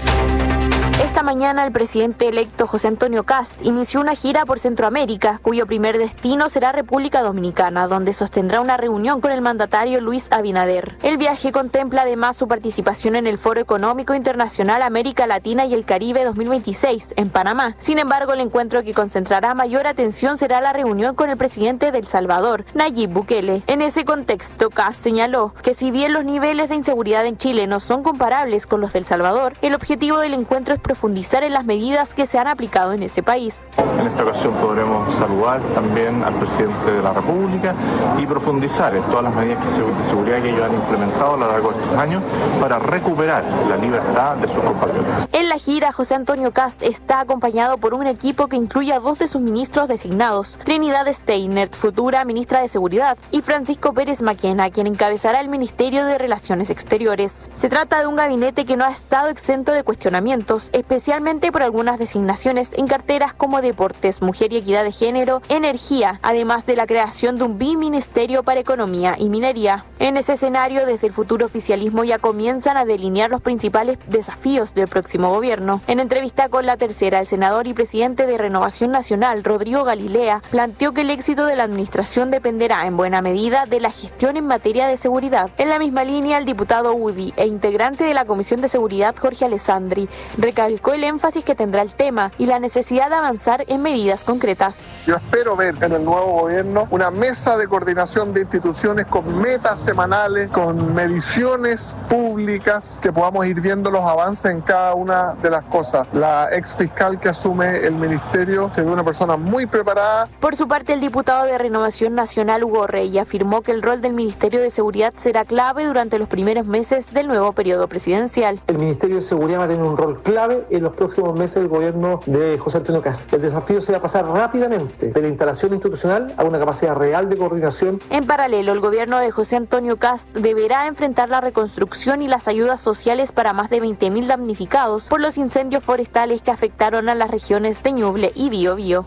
Esta mañana el presidente electo José Antonio Kast inició una gira por Centroamérica, cuyo primer destino será República Dominicana, donde sostendrá una reunión con el mandatario Luis Abinader. El viaje contempla además su participación en el Foro Económico Internacional América Latina y el Caribe dos mil veintiséis en Panamá. Sin embargo, el encuentro que concentrará mayor atención será la reunión con el presidente de El Salvador, Nayib Bukele. En ese contexto, Kast señaló que si bien los niveles de inseguridad en Chile no son comparables con los de El Salvador, el objetivo del encuentro es profundizar en las medidas que se han aplicado en ese país.
En esta ocasión podremos saludar también al presidente de la República y profundizar en todas las medidas de seguridad que ellos han implementado a lo largo de estos años para recuperar la libertad de sus compatriotas.
En la gira, José Antonio Kast está acompañado por un equipo que incluye a dos de sus ministros designados, Trinidad Steiner, futura ministra de Seguridad, y Francisco Pérez Maquena, quien encabezará el Ministerio de Relaciones Exteriores. Se trata de un gabinete que no ha estado exento de cuestionamientos, especialmente por algunas designaciones en carteras como Deportes, Mujer y Equidad de Género, Energía, además de la creación de un biministerio para Economía y Minería. En ese escenario, desde el futuro oficialismo ya comienzan a delinear los principales desafíos del próximo gobierno. En entrevista con La Tercera, el senador y presidente de Renovación Nacional, Rodrigo Galilea, planteó que el éxito de la administración dependerá en buena medida de la gestión en materia de seguridad. En la misma línea, el diputado U D I e integrante de la Comisión de Seguridad, Jorge Alessandri, recalcó el énfasis que tendrá el tema y la necesidad de avanzar en medidas concretas.
Yo espero ver en el nuevo gobierno una mesa de coordinación de instituciones con metas semanales, con mediciones públicas, que podamos ir viendo los avances en cada una de las cosas. La ex fiscal que asume el ministerio se ve una persona muy preparada.
Por su parte, el diputado de Renovación Nacional, Hugo Rey, afirmó que el rol del Ministerio de Seguridad será clave durante los primeros meses del nuevo periodo presidencial.
El Ministerio de Seguridad va a tener un rol clave en los próximos meses del gobierno de José Antonio Kast. El desafío será pasar rápidamente de la instalación institucional a una capacidad real de coordinación.
En paralelo, el gobierno de José Antonio Kast deberá enfrentar la reconstrucción y las ayudas sociales para más de veinte mil damnificados por los incendios forestales que afectaron a las regiones de Ñuble y Biobío.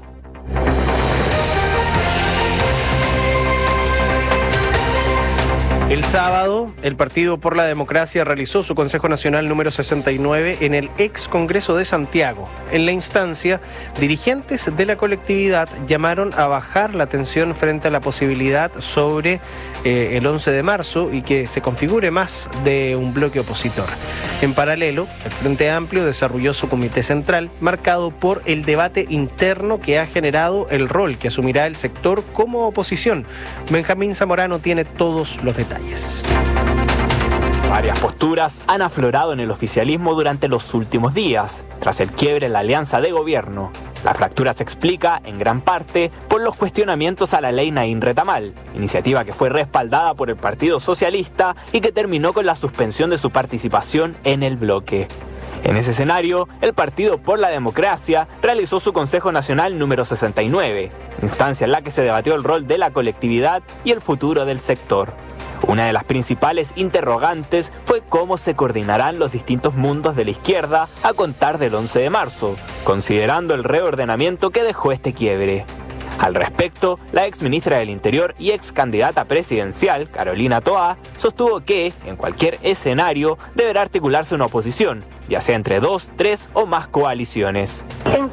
El sábado, el Partido por la Democracia realizó su Consejo Nacional número sesenta y nueve en el ex Congreso de Santiago. En la instancia, dirigentes de la colectividad llamaron a bajar la tensión frente a la posibilidad sobre eh, el once de marzo y que se configure más de un bloque opositor. En paralelo, el Frente Amplio desarrolló su comité central, marcado por el debate interno que ha generado el rol que asumirá el sector como oposición. Benjamín Zamorano tiene todos los detalles.
Varias posturas han aflorado en el oficialismo durante los últimos días, tras el quiebre en la alianza de gobierno. La fractura se explica, en gran parte, por los cuestionamientos a la ley Naín Retamal, iniciativa que fue respaldada por el Partido Socialista y que terminó con la suspensión de su participación en el bloque. En ese escenario, el Partido por la Democracia realizó su Consejo Nacional número sesenta y nueve, instancia en la que se debatió el rol de la colectividad y el futuro del sector. Una de las principales interrogantes fue cómo se coordinarán los distintos mundos de la izquierda a contar del once de marzo, considerando el reordenamiento que dejó este quiebre. Al respecto, la ex ministra del Interior y ex candidata presidencial, Carolina Toá, sostuvo que, en cualquier escenario, deberá articularse una oposición, ya sea entre dos, tres o más coaliciones.
En todos los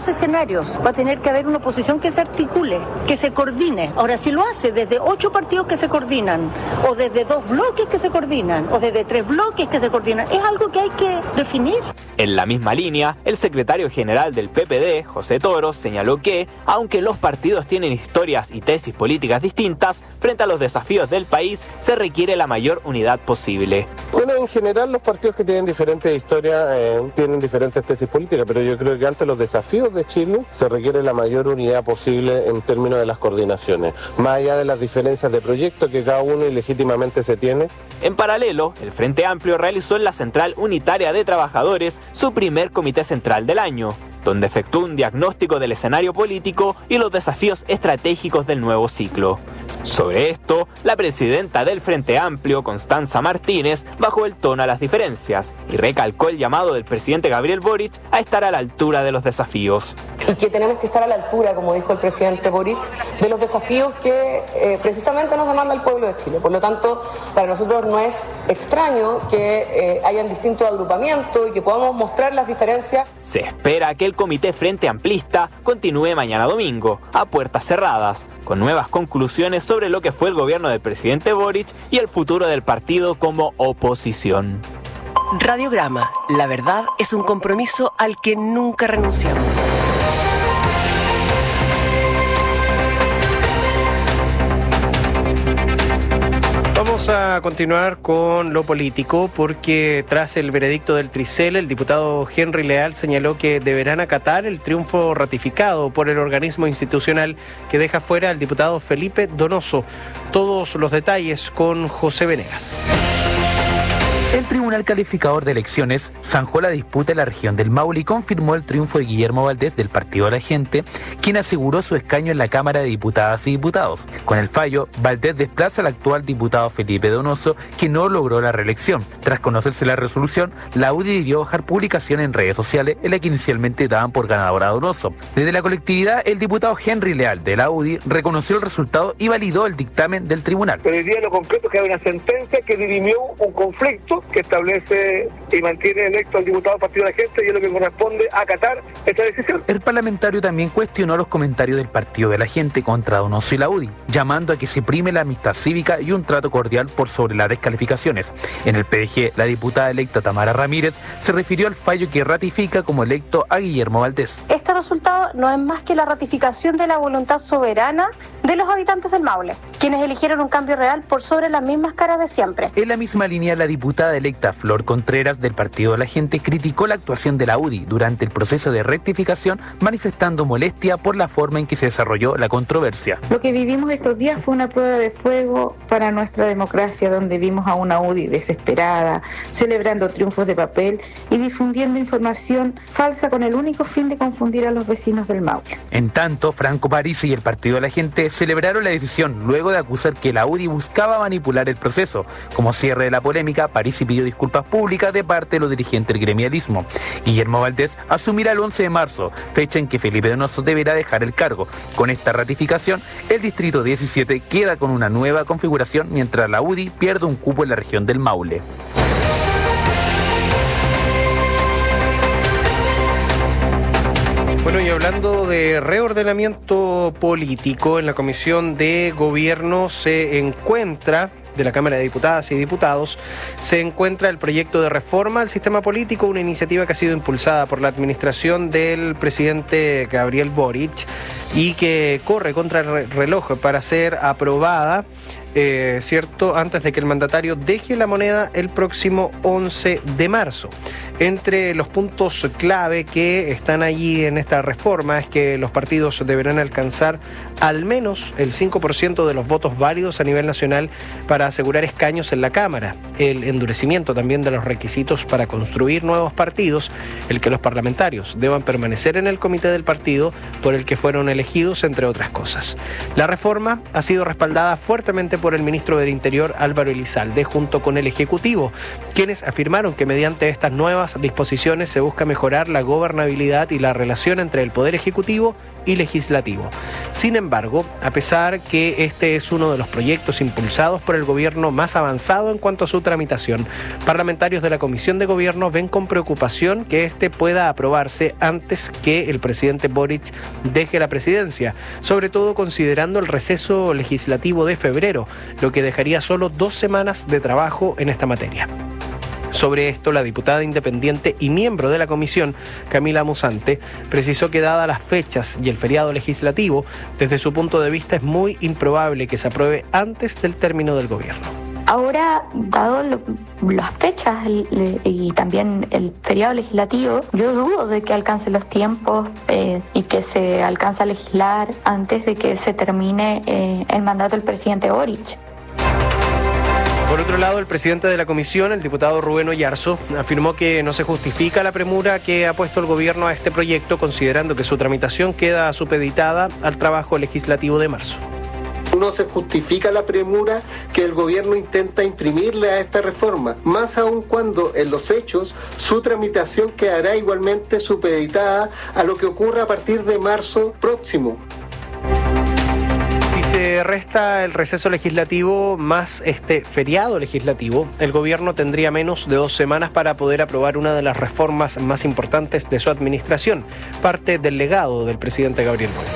los escenarios va a tener que haber una oposición que se articule, que se coordine. Ahora, si lo hace desde ocho partidos que se coordinan, o desde dos bloques que se coordinan, o desde tres bloques que se coordinan, es algo que hay que definir.
En la misma línea, el secretario general del P P D, José Toro, señaló que, aunque los partidos tienen historias y tesis políticas distintas, frente a los desafíos del país, se requiere la mayor unidad posible.
Bueno, en general los partidos que tienen diferentes historias eh, tienen diferentes tesis políticas, pero yo creo que ante los desafíos de Chile se requiere la mayor unidad posible en términos de las coordinaciones, más allá de las diferencias de proyectos que cada uno ilegítimamente se tiene.
En paralelo, el Frente Amplio realizó en la Central Unitaria de Trabajadores su primer comité central del año, donde efectuó un diagnóstico del escenario político y los desafíos estratégicos del nuevo ciclo. Sobre esto, la presidenta del Frente Amplio, Constanza Martínez, bajó el tono a las diferencias y recalcó el llamado del presidente Gabriel Boric a estar a la altura de los desafíos.
Y que tenemos que estar a la altura, como dijo el presidente Boric, de los desafíos que eh, precisamente nos demanda el pueblo de Chile. Por lo tanto, para nosotros no es extraño que eh, hayan distintos agrupamientos y que podamos mostrar las diferencias.
Se espera que el Comité Frente Amplista continúe mañana domingo, a puertas cerradas, con nuevas conclusiones sobre lo que fue el gobierno del presidente Boric y el futuro del partido como oposición.
Radiograma, la verdad es un compromiso al que nunca renunciamos.
Vamos a continuar con lo político porque tras el veredicto del Tricel, el diputado Henry Leal señaló que deberán acatar el triunfo ratificado por el organismo institucional que deja fuera al diputado Felipe Donoso. Todos los detalles con José Venegas.
El Tribunal Calificador de Elecciones zanjó la disputa en la región del Maule y confirmó el triunfo de Guillermo Valdés del Partido de la Gente, quien aseguró su escaño en la Cámara de Diputadas y Diputados. Con el fallo, Valdés desplaza al actual diputado Felipe Donoso, que no logró la reelección. Tras conocerse la resolución, la U D I debió bajar publicación en redes sociales en la que inicialmente daban por ganadora a Donoso. Desde la colectividad, el diputado Henry Leal de la U D I reconoció el resultado y validó el dictamen del tribunal.
Pero hoy día lo concreto es que hay una sentencia que dirimió un conflicto que establece y mantiene electo al diputado del Partido de la Gente y es lo que corresponde acatar esta decisión.
El parlamentario también cuestionó los comentarios del Partido de la Gente contra Donoso y la U D I, llamando a que se prime la amistad cívica y un trato cordial por sobre las descalificaciones. En el P D G, la diputada electa Tamara Ramírez se refirió al fallo que ratifica como electo a Guillermo Valdés.
Este resultado no es más que la ratificación de la voluntad soberana de los habitantes del Maule, quienes eligieron un cambio real por sobre las mismas caras de siempre.
En la misma línea, la diputada electa Flor Contreras del Partido de la Gente criticó la actuación de la U D I durante el proceso de rectificación, manifestando molestia por la forma en que se desarrolló la controversia.
Lo que vivimos estos días fue una prueba de fuego para nuestra democracia, donde vimos a una U D I desesperada, celebrando triunfos de papel y difundiendo información falsa con el único fin de confundir a los vecinos del Maule.
En tanto, Franco Parisi y el Partido de la Gente celebraron la decisión luego de acusar que la U D I buscaba manipular el proceso. Como cierre de la polémica, Parisi pidió disculpas públicas de parte de los dirigentes del gremialismo. Guillermo Valdés asumirá el once de marzo, fecha en que Felipe Donoso deberá dejar el cargo. Con esta ratificación, el distrito diecisiete queda con una nueva configuración, mientras la U D I pierde un cupo en la región del Maule.
Bueno, y hablando de reordenamiento político, en la Comisión de Gobierno se encuentra, de la Cámara de Diputadas y Diputados, se encuentra el proyecto de reforma al sistema político, una iniciativa que ha sido impulsada por la administración del presidente Gabriel Boric y que corre contra el reloj para ser aprobada, eh, ¿cierto?, antes de que el mandatario deje la moneda el próximo once de marzo. Entre los puntos clave que están allí en esta reforma es que los partidos deberán alcanzar al menos el cinco por ciento de los votos válidos a nivel nacional para asegurar escaños en la Cámara, el endurecimiento también de los requisitos para construir nuevos partidos, el que los parlamentarios deban permanecer en el comité del partido por el que fueron elegidos, entre otras cosas. La reforma ha sido respaldada fuertemente por el ministro del Interior, Álvaro Elizalde, junto con el Ejecutivo, quienes afirmaron que mediante estas nuevas disposiciones se busca mejorar la gobernabilidad y la relación entre el Poder Ejecutivo y Legislativo. Sin embargo, a pesar que este es uno de los proyectos impulsados por el gobierno más avanzado en cuanto a su tramitación. Parlamentarios de la Comisión de Gobierno ven con preocupación que este pueda aprobarse antes que el presidente Boric deje la presidencia, sobre todo considerando el receso legislativo de febrero, lo que dejaría solo dos semanas de trabajo en esta materia. Sobre esto, la diputada independiente y miembro de la comisión, Camila Musante, precisó que dadas las fechas y el feriado legislativo, desde su punto de vista es muy improbable que se apruebe antes del término del gobierno.
Ahora, dado lo, las fechas el, y también el feriado legislativo, yo dudo de que alcance los tiempos eh, y que se alcance a legislar antes de que se termine eh, el mandato del presidente Boric.
Por otro lado, el presidente de la comisión, el diputado Rubén Oyarzo, afirmó que no se justifica la premura que ha puesto el gobierno a este proyecto, considerando que su tramitación queda supeditada al trabajo legislativo de marzo.
No se justifica la premura que el gobierno intenta imprimirle a esta reforma, más aún cuando en los hechos su tramitación quedará igualmente supeditada a lo que ocurra a partir de marzo próximo.
Si se resta el receso legislativo más este feriado legislativo, el gobierno tendría menos de dos semanas para poder aprobar una de las reformas más importantes de su administración, parte del legado del presidente Gabriel Boric.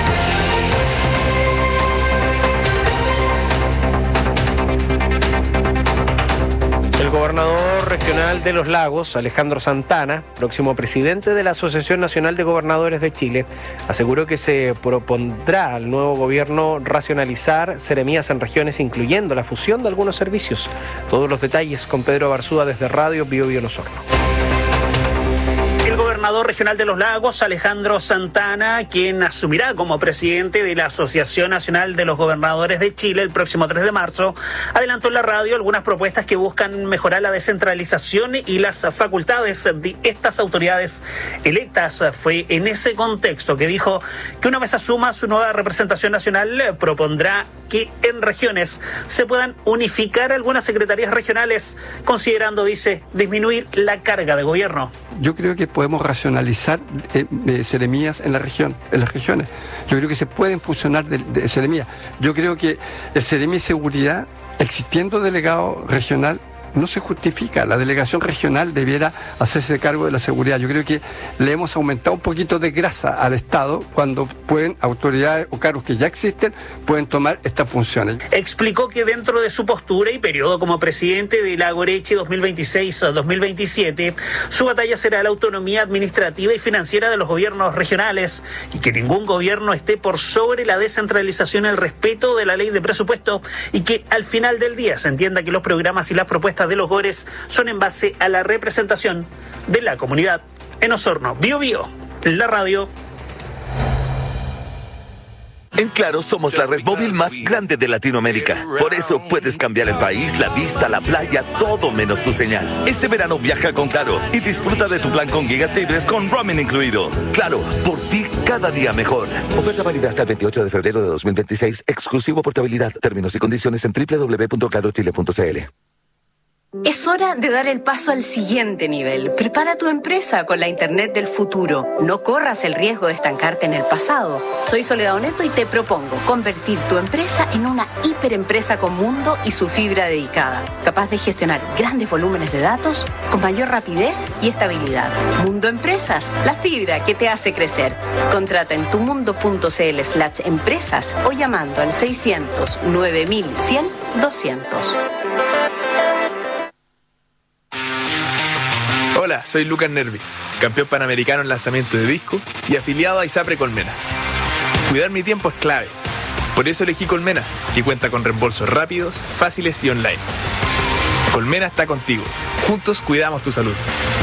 El gobernador regional de Los Lagos, Alejandro Santana, próximo presidente de la Asociación Nacional de Gobernadores de Chile, aseguró que se propondrá al nuevo gobierno racionalizar seremías en regiones, incluyendo la fusión de algunos servicios. Todos los detalles con Pedro Barzúa desde Radio Bio Bio Osorno.
El gobernador regional de Los Lagos, Alejandro Santana, quien asumirá como presidente de la Asociación Nacional de los Gobernadores de Chile el próximo tres de marzo, adelantó en la radio algunas propuestas que buscan mejorar la descentralización y las facultades de estas autoridades electas. Fue en ese contexto que dijo que una vez asuma su nueva representación nacional, propondrá que en regiones se puedan unificar algunas secretarías regionales, considerando, dice, disminuir la carga de gobierno.
Yo creo que podemos racionalizar eh, eh, seremías en la región, en las regiones. Yo creo que se pueden fusionar de, de seremías. Yo creo que el seremí de seguridad, existiendo delegado regional, no se justifica. La delegación regional debiera hacerse cargo de la seguridad. Yo creo que le hemos aumentado un poquito de grasa al Estado cuando pueden autoridades o cargos que ya existen pueden tomar estas funciones.
Explicó que dentro de su postura y periodo como presidente de la Gorechi dos mil veintiséis a dos mil veintisiete, su batalla será la autonomía administrativa y financiera de los gobiernos regionales y que ningún gobierno esté por sobre la descentralización y el respeto de la ley de presupuesto, y que al final del día se entienda que los programas y las propuestas de los GORES son en base a la representación de la comunidad. En Osorno, Bio Bio, la radio.
En Claro somos la red móvil más grande de Latinoamérica. Por eso puedes cambiar el país, la vista, la playa, todo menos tu señal. Este verano viaja con Claro y disfruta de tu plan con gigas libres con roaming incluido. Claro, por ti cada día mejor. Oferta válida hasta el veintiocho de febrero de dos mil veintiséis. Exclusivo portabilidad. Términos y condiciones en doble u doble u doble u punto claro chile punto c l.
Es hora de dar el paso al siguiente nivel. Prepara tu empresa con la Internet del futuro. No corras el riesgo de estancarte en el pasado. Soy Soledad Oneto y te propongo convertir tu empresa en una hiperempresa con mundo y su fibra dedicada, capaz de gestionar grandes volúmenes de datos con mayor rapidez y estabilidad. Mundo Empresas, la fibra que te hace crecer. Contrata en tumundo.cl slash empresas o llamando al seiscientos nueve mil cien doscientos.
Hola, soy Lucas Nervi, campeón panamericano en lanzamiento de disco y afiliado a ISAPRE Colmena. Cuidar mi tiempo es clave. Por eso elegí Colmena, que cuenta con reembolsos rápidos, fáciles y online. Colmena está contigo. Juntos cuidamos tu salud.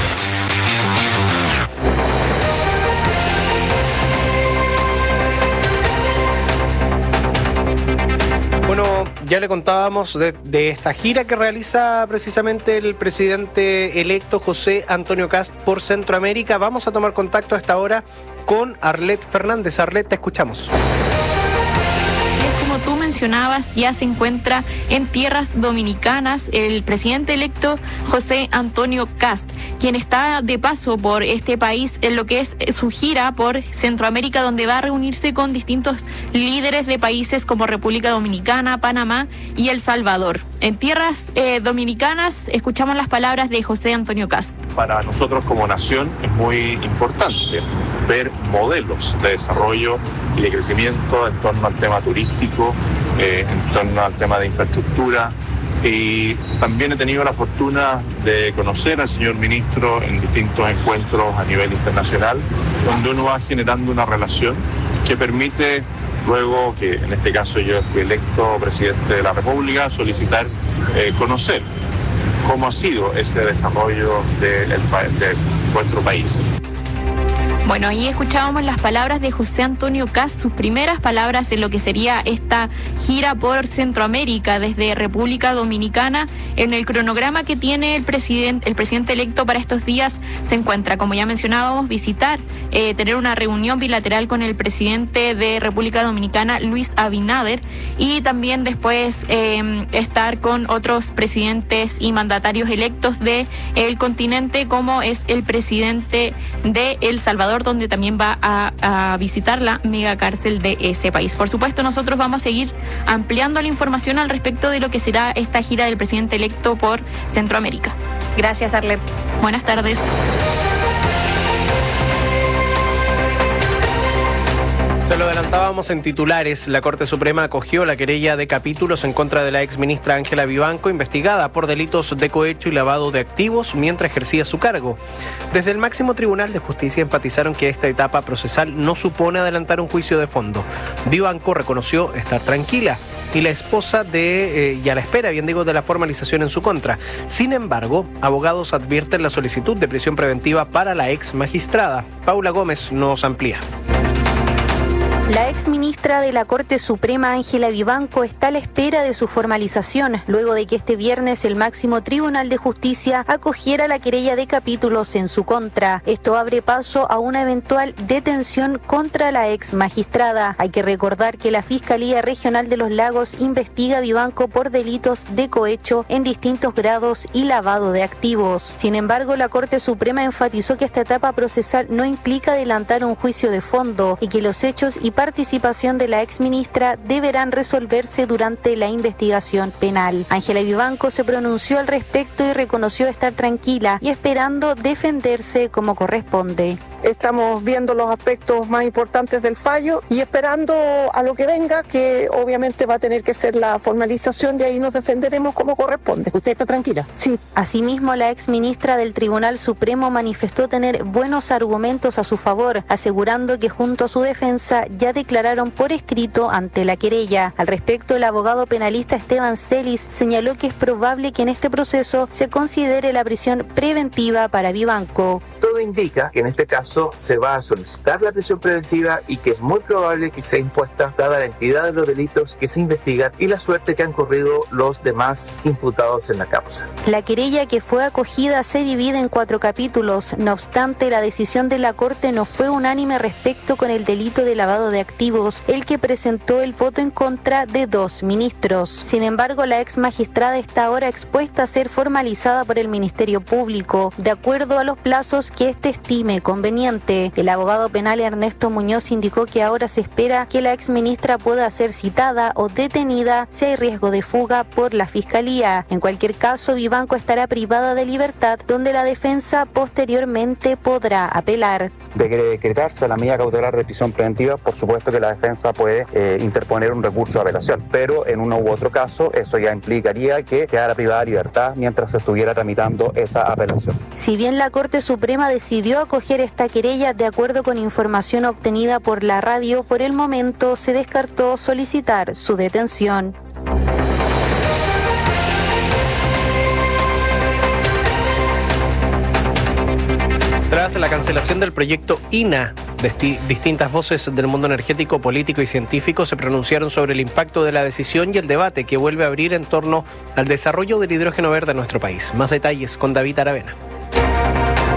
Bueno, ya le contábamos de, de esta gira que realiza precisamente el presidente electo José Antonio Kast por Centroamérica. Vamos a tomar contacto a esta hora con Arlet Fernández. Arlet, te escuchamos.
Como tú mencionas, mencionabas, ya se encuentra en tierras dominicanas el presidente electo José Antonio Kast, quien está de paso por este país en lo que es su gira por Centroamérica, donde va a reunirse con distintos líderes de países como República Dominicana, Panamá y El Salvador. En tierras eh, dominicanas escuchamos las palabras de José Antonio Kast.
Para nosotros como nación es muy importante ver modelos de desarrollo y de crecimiento en torno al tema turístico, eh, en torno al tema de infraestructura, y también he tenido la fortuna de conocer al señor ministro en distintos encuentros a nivel internacional, donde uno va generando una relación que permite luego, que en este caso yo fui electo presidente de la República, solicitar eh, conocer cómo ha sido ese desarrollo de, de nuestro país.
Bueno, ahí escuchábamos las palabras de José Antonio Kast, sus primeras palabras en lo que sería esta gira por Centroamérica desde República Dominicana. En el cronograma que tiene el presidente, el presidente electo para estos días se encuentra, como ya mencionábamos, visitar, eh, tener una reunión bilateral con el presidente de República Dominicana, Luis Abinader, y también después eh, estar con otros presidentes y mandatarios electos del continente, como es el presidente de El Salvador, donde también va a, a visitar la megacárcel de ese país. Por supuesto, nosotros vamos a seguir ampliando la información al respecto de lo que será esta gira del presidente electo por Centroamérica. Gracias, Arlet. Buenas tardes.
Se lo adelantábamos en titulares. La Corte Suprema acogió la querella de capítulos en contra de la exministra Ángela Vivanco, investigada por delitos de cohecho y lavado de activos mientras ejercía su cargo. Desde el máximo Tribunal de Justicia enfatizaron que esta etapa procesal no supone adelantar un juicio de fondo. Vivanco reconoció estar tranquila y la esposa de, eh, y a la espera, bien digo, de la formalización en su contra. Sin embargo, abogados advierten la solicitud de prisión preventiva para la ex magistrada. Paula Gómez nos amplía.
La ex ministra de la Corte Suprema, Ángela Vivanco, está a la espera de su formalización, luego de que este viernes el máximo Tribunal de Justicia acogiera la querella de capítulos en su contra. Esto abre paso a una eventual detención contra la ex magistrada. Hay que recordar que la Fiscalía Regional de los Lagos investiga a Vivanco por delitos de cohecho en distintos grados y lavado de activos. Sin embargo, la Corte Suprema enfatizó que esta etapa procesal no implica adelantar un juicio de fondo y que los hechos y participación de la exministra deberán resolverse durante la investigación penal. Ángela Vivanco se pronunció al respecto y reconoció estar tranquila y esperando defenderse como corresponde.
Estamos viendo los aspectos más importantes del fallo y esperando a lo que venga, que obviamente va a tener que ser la formalización, y ahí nos defenderemos como corresponde.
¿Usted está tranquila? Sí. Asimismo, la exministra del Tribunal Supremo manifestó tener buenos argumentos a su favor, asegurando que junto a su defensa ya declararon por escrito ante la querella. Al respecto, el abogado penalista Esteban Celis señaló que es probable que en este proceso se considere la prisión preventiva para Vivanco.
Todo indica que en este caso se va a solicitar la prisión preventiva y que es muy probable que sea impuesta dada la entidad de los delitos que se investigan y la suerte que han corrido los demás imputados en la causa.
La querella que fue acogida se divide en cuatro capítulos. No obstante, la decisión de la Corte no fue unánime respecto con el delito de lavado de activos, el que presentó el voto en contra de dos ministros. Sin embargo, la ex magistrada está ahora expuesta a ser formalizada por el Ministerio Público, de acuerdo a los plazos que éste estime conveniente. El abogado penal Ernesto Muñoz indicó que ahora se espera que la exministra pueda ser citada o detenida si hay riesgo de fuga por la Fiscalía. En cualquier caso, Vivanco estará privada de libertad, donde la defensa posteriormente podrá apelar.
De decretarse la medida cautelar de prisión preventiva, por supuesto que la defensa puede eh, interponer un recurso de apelación, pero en uno u otro caso eso ya implicaría que quedara privada de libertad mientras se estuviera tramitando esa apelación.
Si bien la Corte Suprema decidió acoger esta querella, de acuerdo con información obtenida por la radio, por el momento se descartó solicitar su detención.
Tras la cancelación del proyecto I N A, distintas voces del mundo energético, político y científico se pronunciaron sobre el impacto de la decisión y el debate que vuelve a abrir en torno al desarrollo del hidrógeno verde en nuestro país. Más detalles con David Aravena.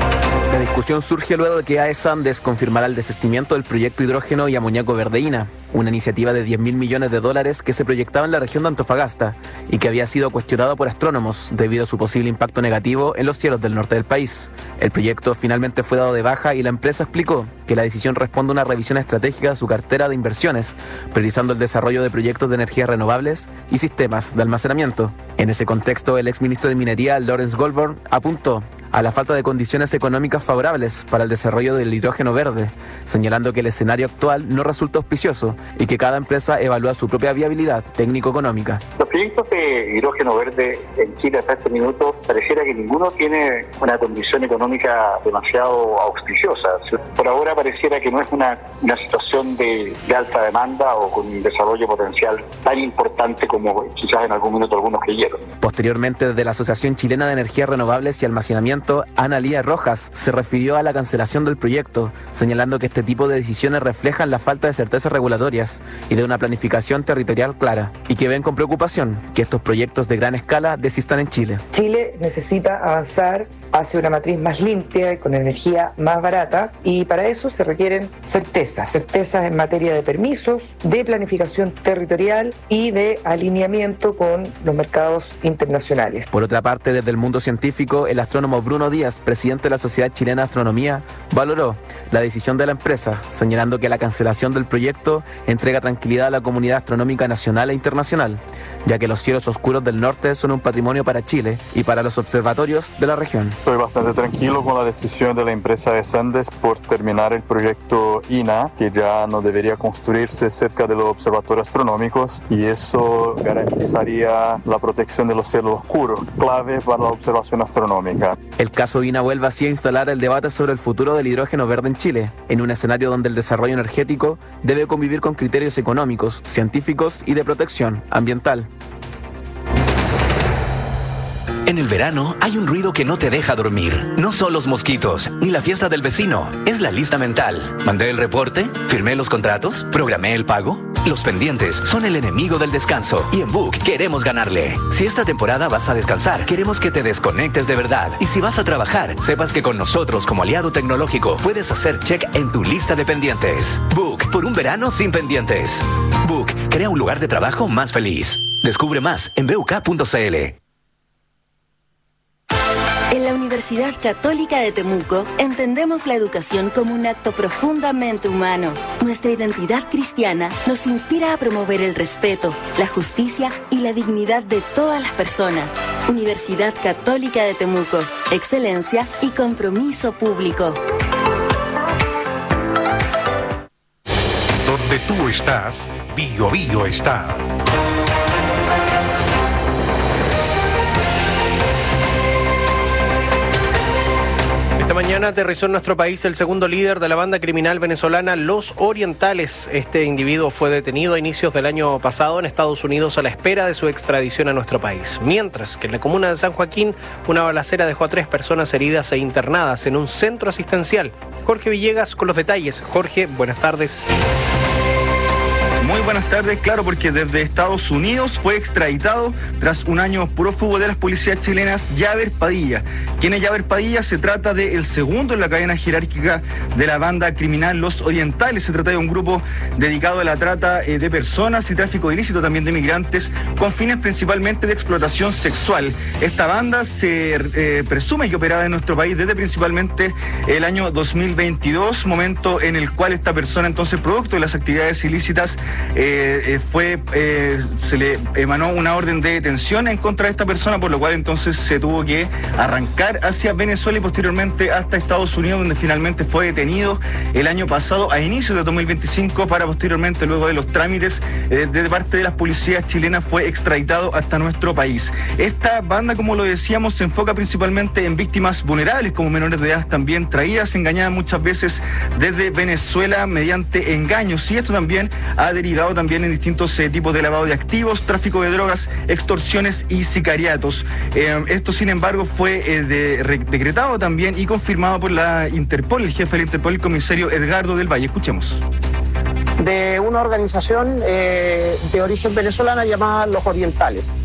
La discusión surge luego de que A E S Andes confirmará el desistimiento del proyecto hidrógeno y amoníaco verde I N A, una iniciativa de diez mil millones de dólares que se proyectaba en la región de Antofagasta y que había sido cuestionado por astrónomos debido a su posible impacto negativo en los cielos del norte del país. El proyecto finalmente fue dado de baja y la empresa explicó que la decisión responde a una revisión estratégica de su cartera de inversiones, priorizando el desarrollo de proyectos de energías renovables y sistemas de almacenamiento. En ese contexto, el exministro de Minería, Lawrence Goldborn, apuntó a la falta de condiciones económicas favorables para el desarrollo del hidrógeno verde, señalando que el escenario actual no resulta auspicioso y que cada empresa evalúa su propia viabilidad técnico-económica.
Los proyectos de hidrógeno verde en Chile hasta este minuto pareciera que ninguno tiene una condición económica demasiado auspiciosa. Por ahora pareciera que no es una, una situación de, de alta demanda o con un desarrollo potencial tan importante como quizás en algún minuto algunos creyeron.
Posteriormente, desde la Asociación Chilena de Energías Renovables y Almacenamiento, Ana Lía Rojas se refirió a la cancelación del proyecto, señalando que este tipo de decisiones reflejan la falta de certezas regulatorias y de una planificación territorial clara, y que ven con preocupación que estos proyectos de gran escala desistan en Chile.
Chile necesita avanzar hacia una matriz más limpia y con energía más barata, y para eso se requieren certezas, certezas en materia de permisos, de planificación territorial y de alineamiento con los mercados internacionales.
Por otra parte, desde el mundo científico, el astrónomo Bruno Díaz, presidente de la Sociedad Chilena de Astronomía, valoró la decisión de la empresa, señalando que la cancelación del proyecto entrega tranquilidad a la comunidad astronómica nacional e internacional, ya que los cielos oscuros del norte son un patrimonio para Chile y para los observatorios de la región.
Estoy bastante tranquilo con la decisión de la empresa A E S Andes por terminar el proyecto I N A, que ya no debería construirse cerca de los observatorios astronómicos, y eso garantizaría la protección de los cielos oscuros, clave para la observación astronómica.
El caso I N A vuelve así a instalar el debate sobre el futuro del hidrógeno verde en Chile, en un escenario donde el desarrollo energético debe convivir con criterios económicos, científicos y de protección ambiental.
En el verano hay un ruido que no te deja dormir. No son los mosquitos, ni la fiesta del vecino. Es la lista mental. ¿Mandé el reporte? ¿Firmé los contratos? ¿Programé el pago? Los pendientes son el enemigo del descanso y en Book queremos ganarle. Si esta temporada vas a descansar, queremos que te desconectes de verdad. Y si vas a trabajar, sepas que con nosotros como aliado tecnológico puedes hacer check en tu lista de pendientes. Book, por un verano sin pendientes. Book, crea un lugar de trabajo más feliz. Descubre más en b u k punto c l.
En la Universidad Católica de Temuco entendemos la educación como un acto profundamente humano. Nuestra identidad cristiana nos inspira a promover el respeto, la justicia y la dignidad de todas las personas. Universidad Católica de Temuco, excelencia y compromiso público.
Donde tú estás, Bio Bio está.
Esta mañana aterrizó en nuestro país el segundo líder de la banda criminal venezolana Los Orientales. Este individuo fue detenido a inicios del año pasado en Estados Unidos a la espera de su extradición a nuestro país. Mientras que en la comuna de San Joaquín, una balacera dejó a tres personas heridas e internadas en un centro asistencial. Jorge Villegas con los detalles. Jorge, buenas tardes.
Muy buenas tardes, claro, porque desde Estados Unidos fue extraditado tras un año prófugo de las policías chilenas Yaber Padilla. ¿Quién es Yaber Padilla? Se trata del segundo en la cadena jerárquica de la banda criminal Los Orientales. Se trata de un grupo dedicado a la trata eh, de personas y tráfico ilícito también de migrantes con fines principalmente de explotación sexual. Esta banda se eh, presume que operaba en nuestro país desde principalmente el año dos mil veintidós, momento en el cual esta persona entonces producto de las actividades ilícitas Eh, eh, fue eh, se le emanó una orden de detención en contra de esta persona, por lo cual entonces se tuvo que arrancar hacia Venezuela y posteriormente hasta Estados Unidos, donde finalmente fue detenido el año pasado a inicios de dos mil veinticinco para posteriormente, luego de los trámites eh, de parte de las policías chilenas, fue extraditado hasta nuestro país. Esta banda, como lo decíamos, se enfoca principalmente en víctimas vulnerables como menores de edad, también traídas, engañadas muchas veces desde Venezuela mediante engaños, y esto también ha derivado también en distintos eh, tipos de lavado de activos, tráfico de drogas, extorsiones y sicariatos. Eh, esto, sin embargo, fue eh, de, re, decretado también y confirmado por la Interpol, el jefe de la Interpol, el comisario Edgardo del Valle. Escuchemos.
De una organización eh, de origen venezolana llamada Los Orientales.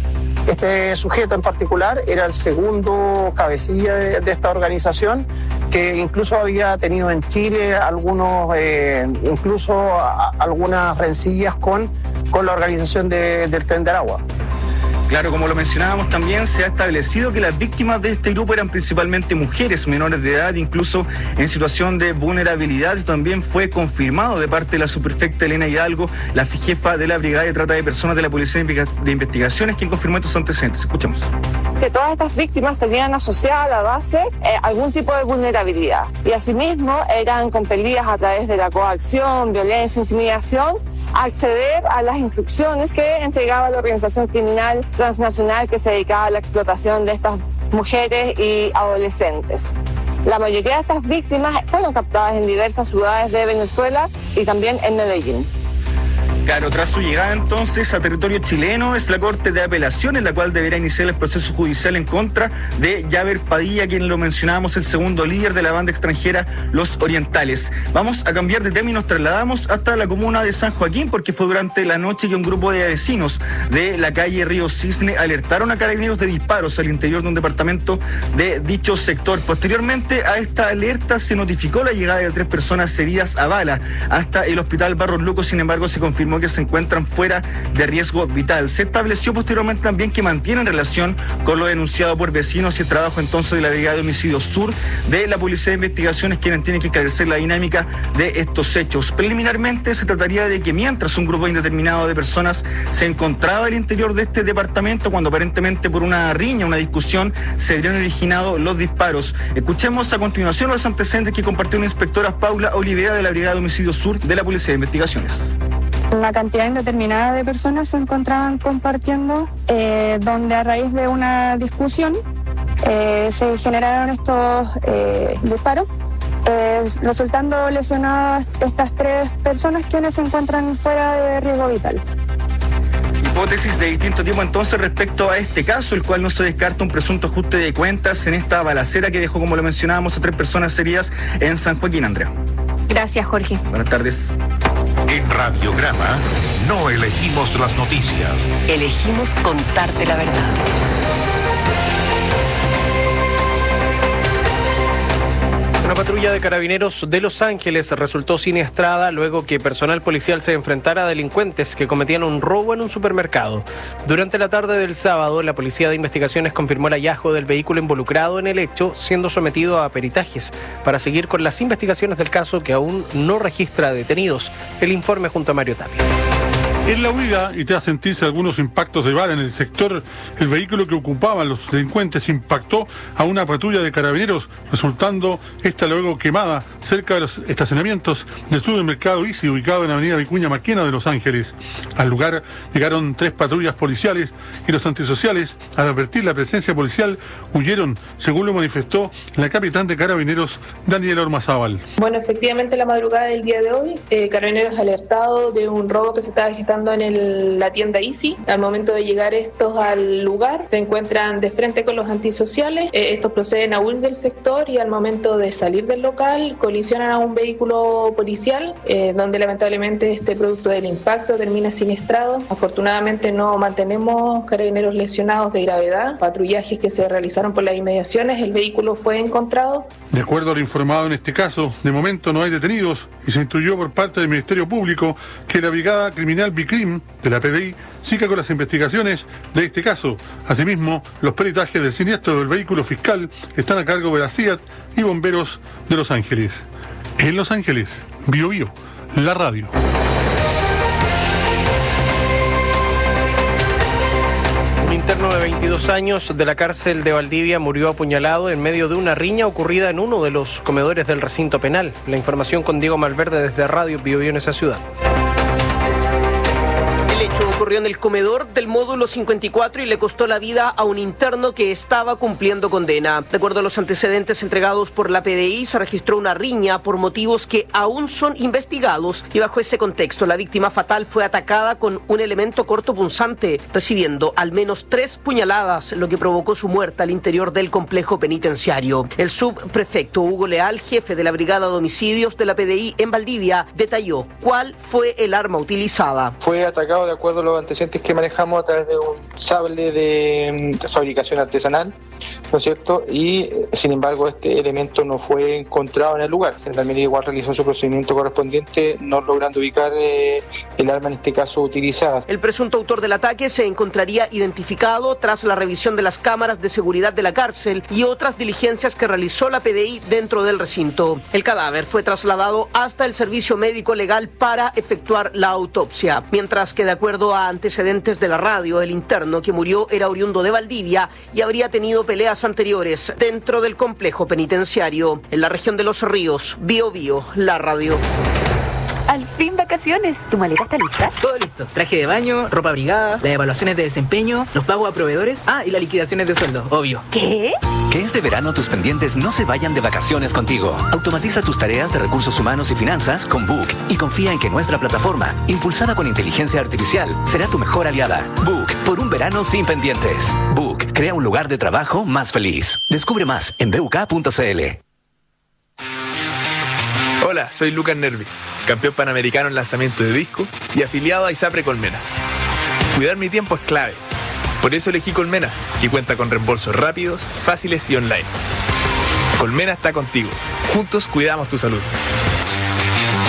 Este sujeto en particular era el segundo cabecilla de, de esta organización, que incluso había tenido en Chile algunos, eh, incluso a, algunas rencillas con, con la organización de, del Tren de Aragua.
Claro, como lo mencionábamos también, se ha establecido que las víctimas de este grupo eran principalmente mujeres menores de edad, incluso en situación de vulnerabilidad. También fue confirmado de parte de la subprefecta Elena Hidalgo, la jefa de la Brigada de Trata de Personas de la Policía de Investigaciones, quien confirmó estos antecedentes. Escuchamos.
Que todas estas víctimas tenían asociada a la base eh, algún tipo de vulnerabilidad y asimismo eran compelidas a través de la coacción, violencia, intimidación, acceder a las instrucciones que entregaba la organización criminal transnacional que se dedicaba a la explotación de estas mujeres y adolescentes. La mayoría de estas víctimas fueron captadas en diversas ciudades de Venezuela y también en Medellín.
Claro, tras su llegada entonces a territorio chileno, es la Corte de Apelación en la cual deberá iniciar el proceso judicial en contra de Yaber Padilla, quien lo mencionábamos, el segundo líder de la banda extranjera Los Orientales. Vamos a cambiar de tema y nos trasladamos hasta la comuna de San Joaquín, porque fue durante la noche que un grupo de vecinos de la calle Río Cisne alertaron a carabineros de disparos al interior de un departamento de dicho sector. Posteriormente a esta alerta se notificó la llegada de tres personas heridas a bala hasta el hospital Barros Luco. Sin embargo, se confirmó que se encuentran fuera de riesgo vital. Se estableció posteriormente también que mantienen relación con lo denunciado por vecinos y el trabajo entonces de la Brigada de Homicidio Sur de la Policía de Investigaciones, quienes tienen que esclarecer la dinámica de estos hechos. Preliminarmente se trataría de que mientras un grupo indeterminado de personas se encontraba al interior de este departamento, cuando aparentemente por una riña, una discusión, se habrían originado los disparos. Escuchemos a continuación los antecedentes que compartió la inspectora Paula Olivera de la Brigada de Homicidio Sur de la Policía de Investigaciones.
Una cantidad indeterminada de personas se encontraban compartiendo, eh, donde a raíz de una discusión eh, se generaron estos eh, disparos, eh, resultando lesionadas estas tres personas quienes se encuentran fuera de riesgo vital.
Hipótesis de distinto tipo entonces respecto a este caso, el cual no se descarta un presunto ajuste de cuentas en esta balacera que dejó, como lo mencionábamos, a tres personas heridas en San Joaquín. Andrea.
Gracias, Jorge.
Buenas tardes.
En Radiograma no elegimos las noticias.
Elegimos contarte la verdad.
Una patrulla de carabineros de Los Ángeles resultó siniestrada luego que personal policial se enfrentara a delincuentes que cometían un robo en un supermercado. Durante la tarde del sábado, la Policía de Investigaciones confirmó el hallazgo del vehículo involucrado en el hecho, siendo sometido a peritajes para seguir con las investigaciones del caso, que aún no registra detenidos. El informe junto a Mario Tapia.
En la huida y tras sentirse algunos impactos de bala en el sector, el vehículo que ocupaban los delincuentes impactó a una patrulla de carabineros, resultando esta luego quemada cerca de los estacionamientos del supermercado Easy, ubicado en la avenida Vicuña Maquena de Los Ángeles. Al lugar llegaron tres patrullas policiales y los antisociales, al advertir la presencia policial, huyeron, según lo manifestó la capitán de carabineros, Daniela Ormazábal.
Bueno, efectivamente, la madrugada del día de hoy, eh, Carabineros alertado de un robo que se estaba gestando en el, la tienda Easy. Al momento de llegar estos al lugar, se encuentran de frente con los antisociales. Eh, estos proceden a huir del sector y al momento de salir del local colisionan a un vehículo policial, eh, donde lamentablemente este producto del impacto termina siniestrado. Afortunadamente no mantenemos carabineros lesionados de gravedad. Patrullajes que se realizaron por las inmediaciones, el vehículo fue encontrado.
De acuerdo a lo informado en este caso, de momento no hay detenidos y se instruyó por parte del Ministerio Público que la Brigada Criminal Bicrim de la P D I siga con las investigaciones de este caso. Asimismo, los peritajes del siniestro del vehículo fiscal están a cargo de la C I A T y bomberos de Los Ángeles. En Los Ángeles, Bio Bio, la radio.
Un interno de veintidós años de la cárcel de Valdivia murió apuñalado en medio de una riña ocurrida en uno de los comedores del recinto penal. La información con Diego Malverde desde Radio Bio Bio en esa ciudad.
Ocurrió en el comedor del módulo cincuenta y cuatro y le costó la vida a un interno que estaba cumpliendo condena. De acuerdo a los antecedentes entregados por la P D I, se registró una riña por motivos que aún son investigados y bajo ese contexto la víctima fatal fue atacada con un elemento cortopunzante, recibiendo al menos tres puñaladas, lo que provocó su muerte al interior del complejo penitenciario. El subprefecto Hugo Leal, jefe de la Brigada de Homicidios de la P D I en Valdivia, detalló cuál fue el arma utilizada.
Fue atacado de acuerdo a lo
los antecedentes que manejamos a través de un sable de, de fabricación artesanal, ¿no es cierto? Y sin embargo este elemento no fue encontrado en el lugar. Gendarmería igual realizó su procedimiento correspondiente, no logrando ubicar eh, el arma en este caso utilizada.
El presunto autor del ataque se encontraría identificado tras la revisión de las cámaras de seguridad de la cárcel y otras diligencias que realizó la P D I dentro del recinto. El cadáver fue trasladado hasta el servicio médico legal para efectuar la autopsia, mientras que de acuerdo a antecedentes de la radio, el interno que murió era oriundo de Valdivia y habría tenido peleas anteriores dentro del complejo penitenciario. En la región de Los Ríos, Bio Bio, la radio.
Al fin vacaciones. ¿Tu maleta está lista?
Todo listo. Traje de baño, ropa abrigada, las evaluaciones de desempeño, los pagos a proveedores. Ah, y las liquidaciones de sueldo, obvio.
¿Qué?
Que este verano tus pendientes no se vayan de vacaciones contigo. Automatiza tus tareas de recursos humanos y finanzas con Book y confía en que nuestra plataforma, impulsada con inteligencia artificial, será tu mejor aliada. Book, por un verano sin pendientes. Book, crea un lugar de trabajo más feliz. Descubre más en b u k punto c l.
Hola, soy Lucas Nervi, campeón panamericano en lanzamiento de disco y afiliado a ISAPRE Colmena. Cuidar mi tiempo es clave. Por eso elegí Colmena, que cuenta con reembolsos rápidos, fáciles y online. Colmena está contigo. Juntos cuidamos tu salud.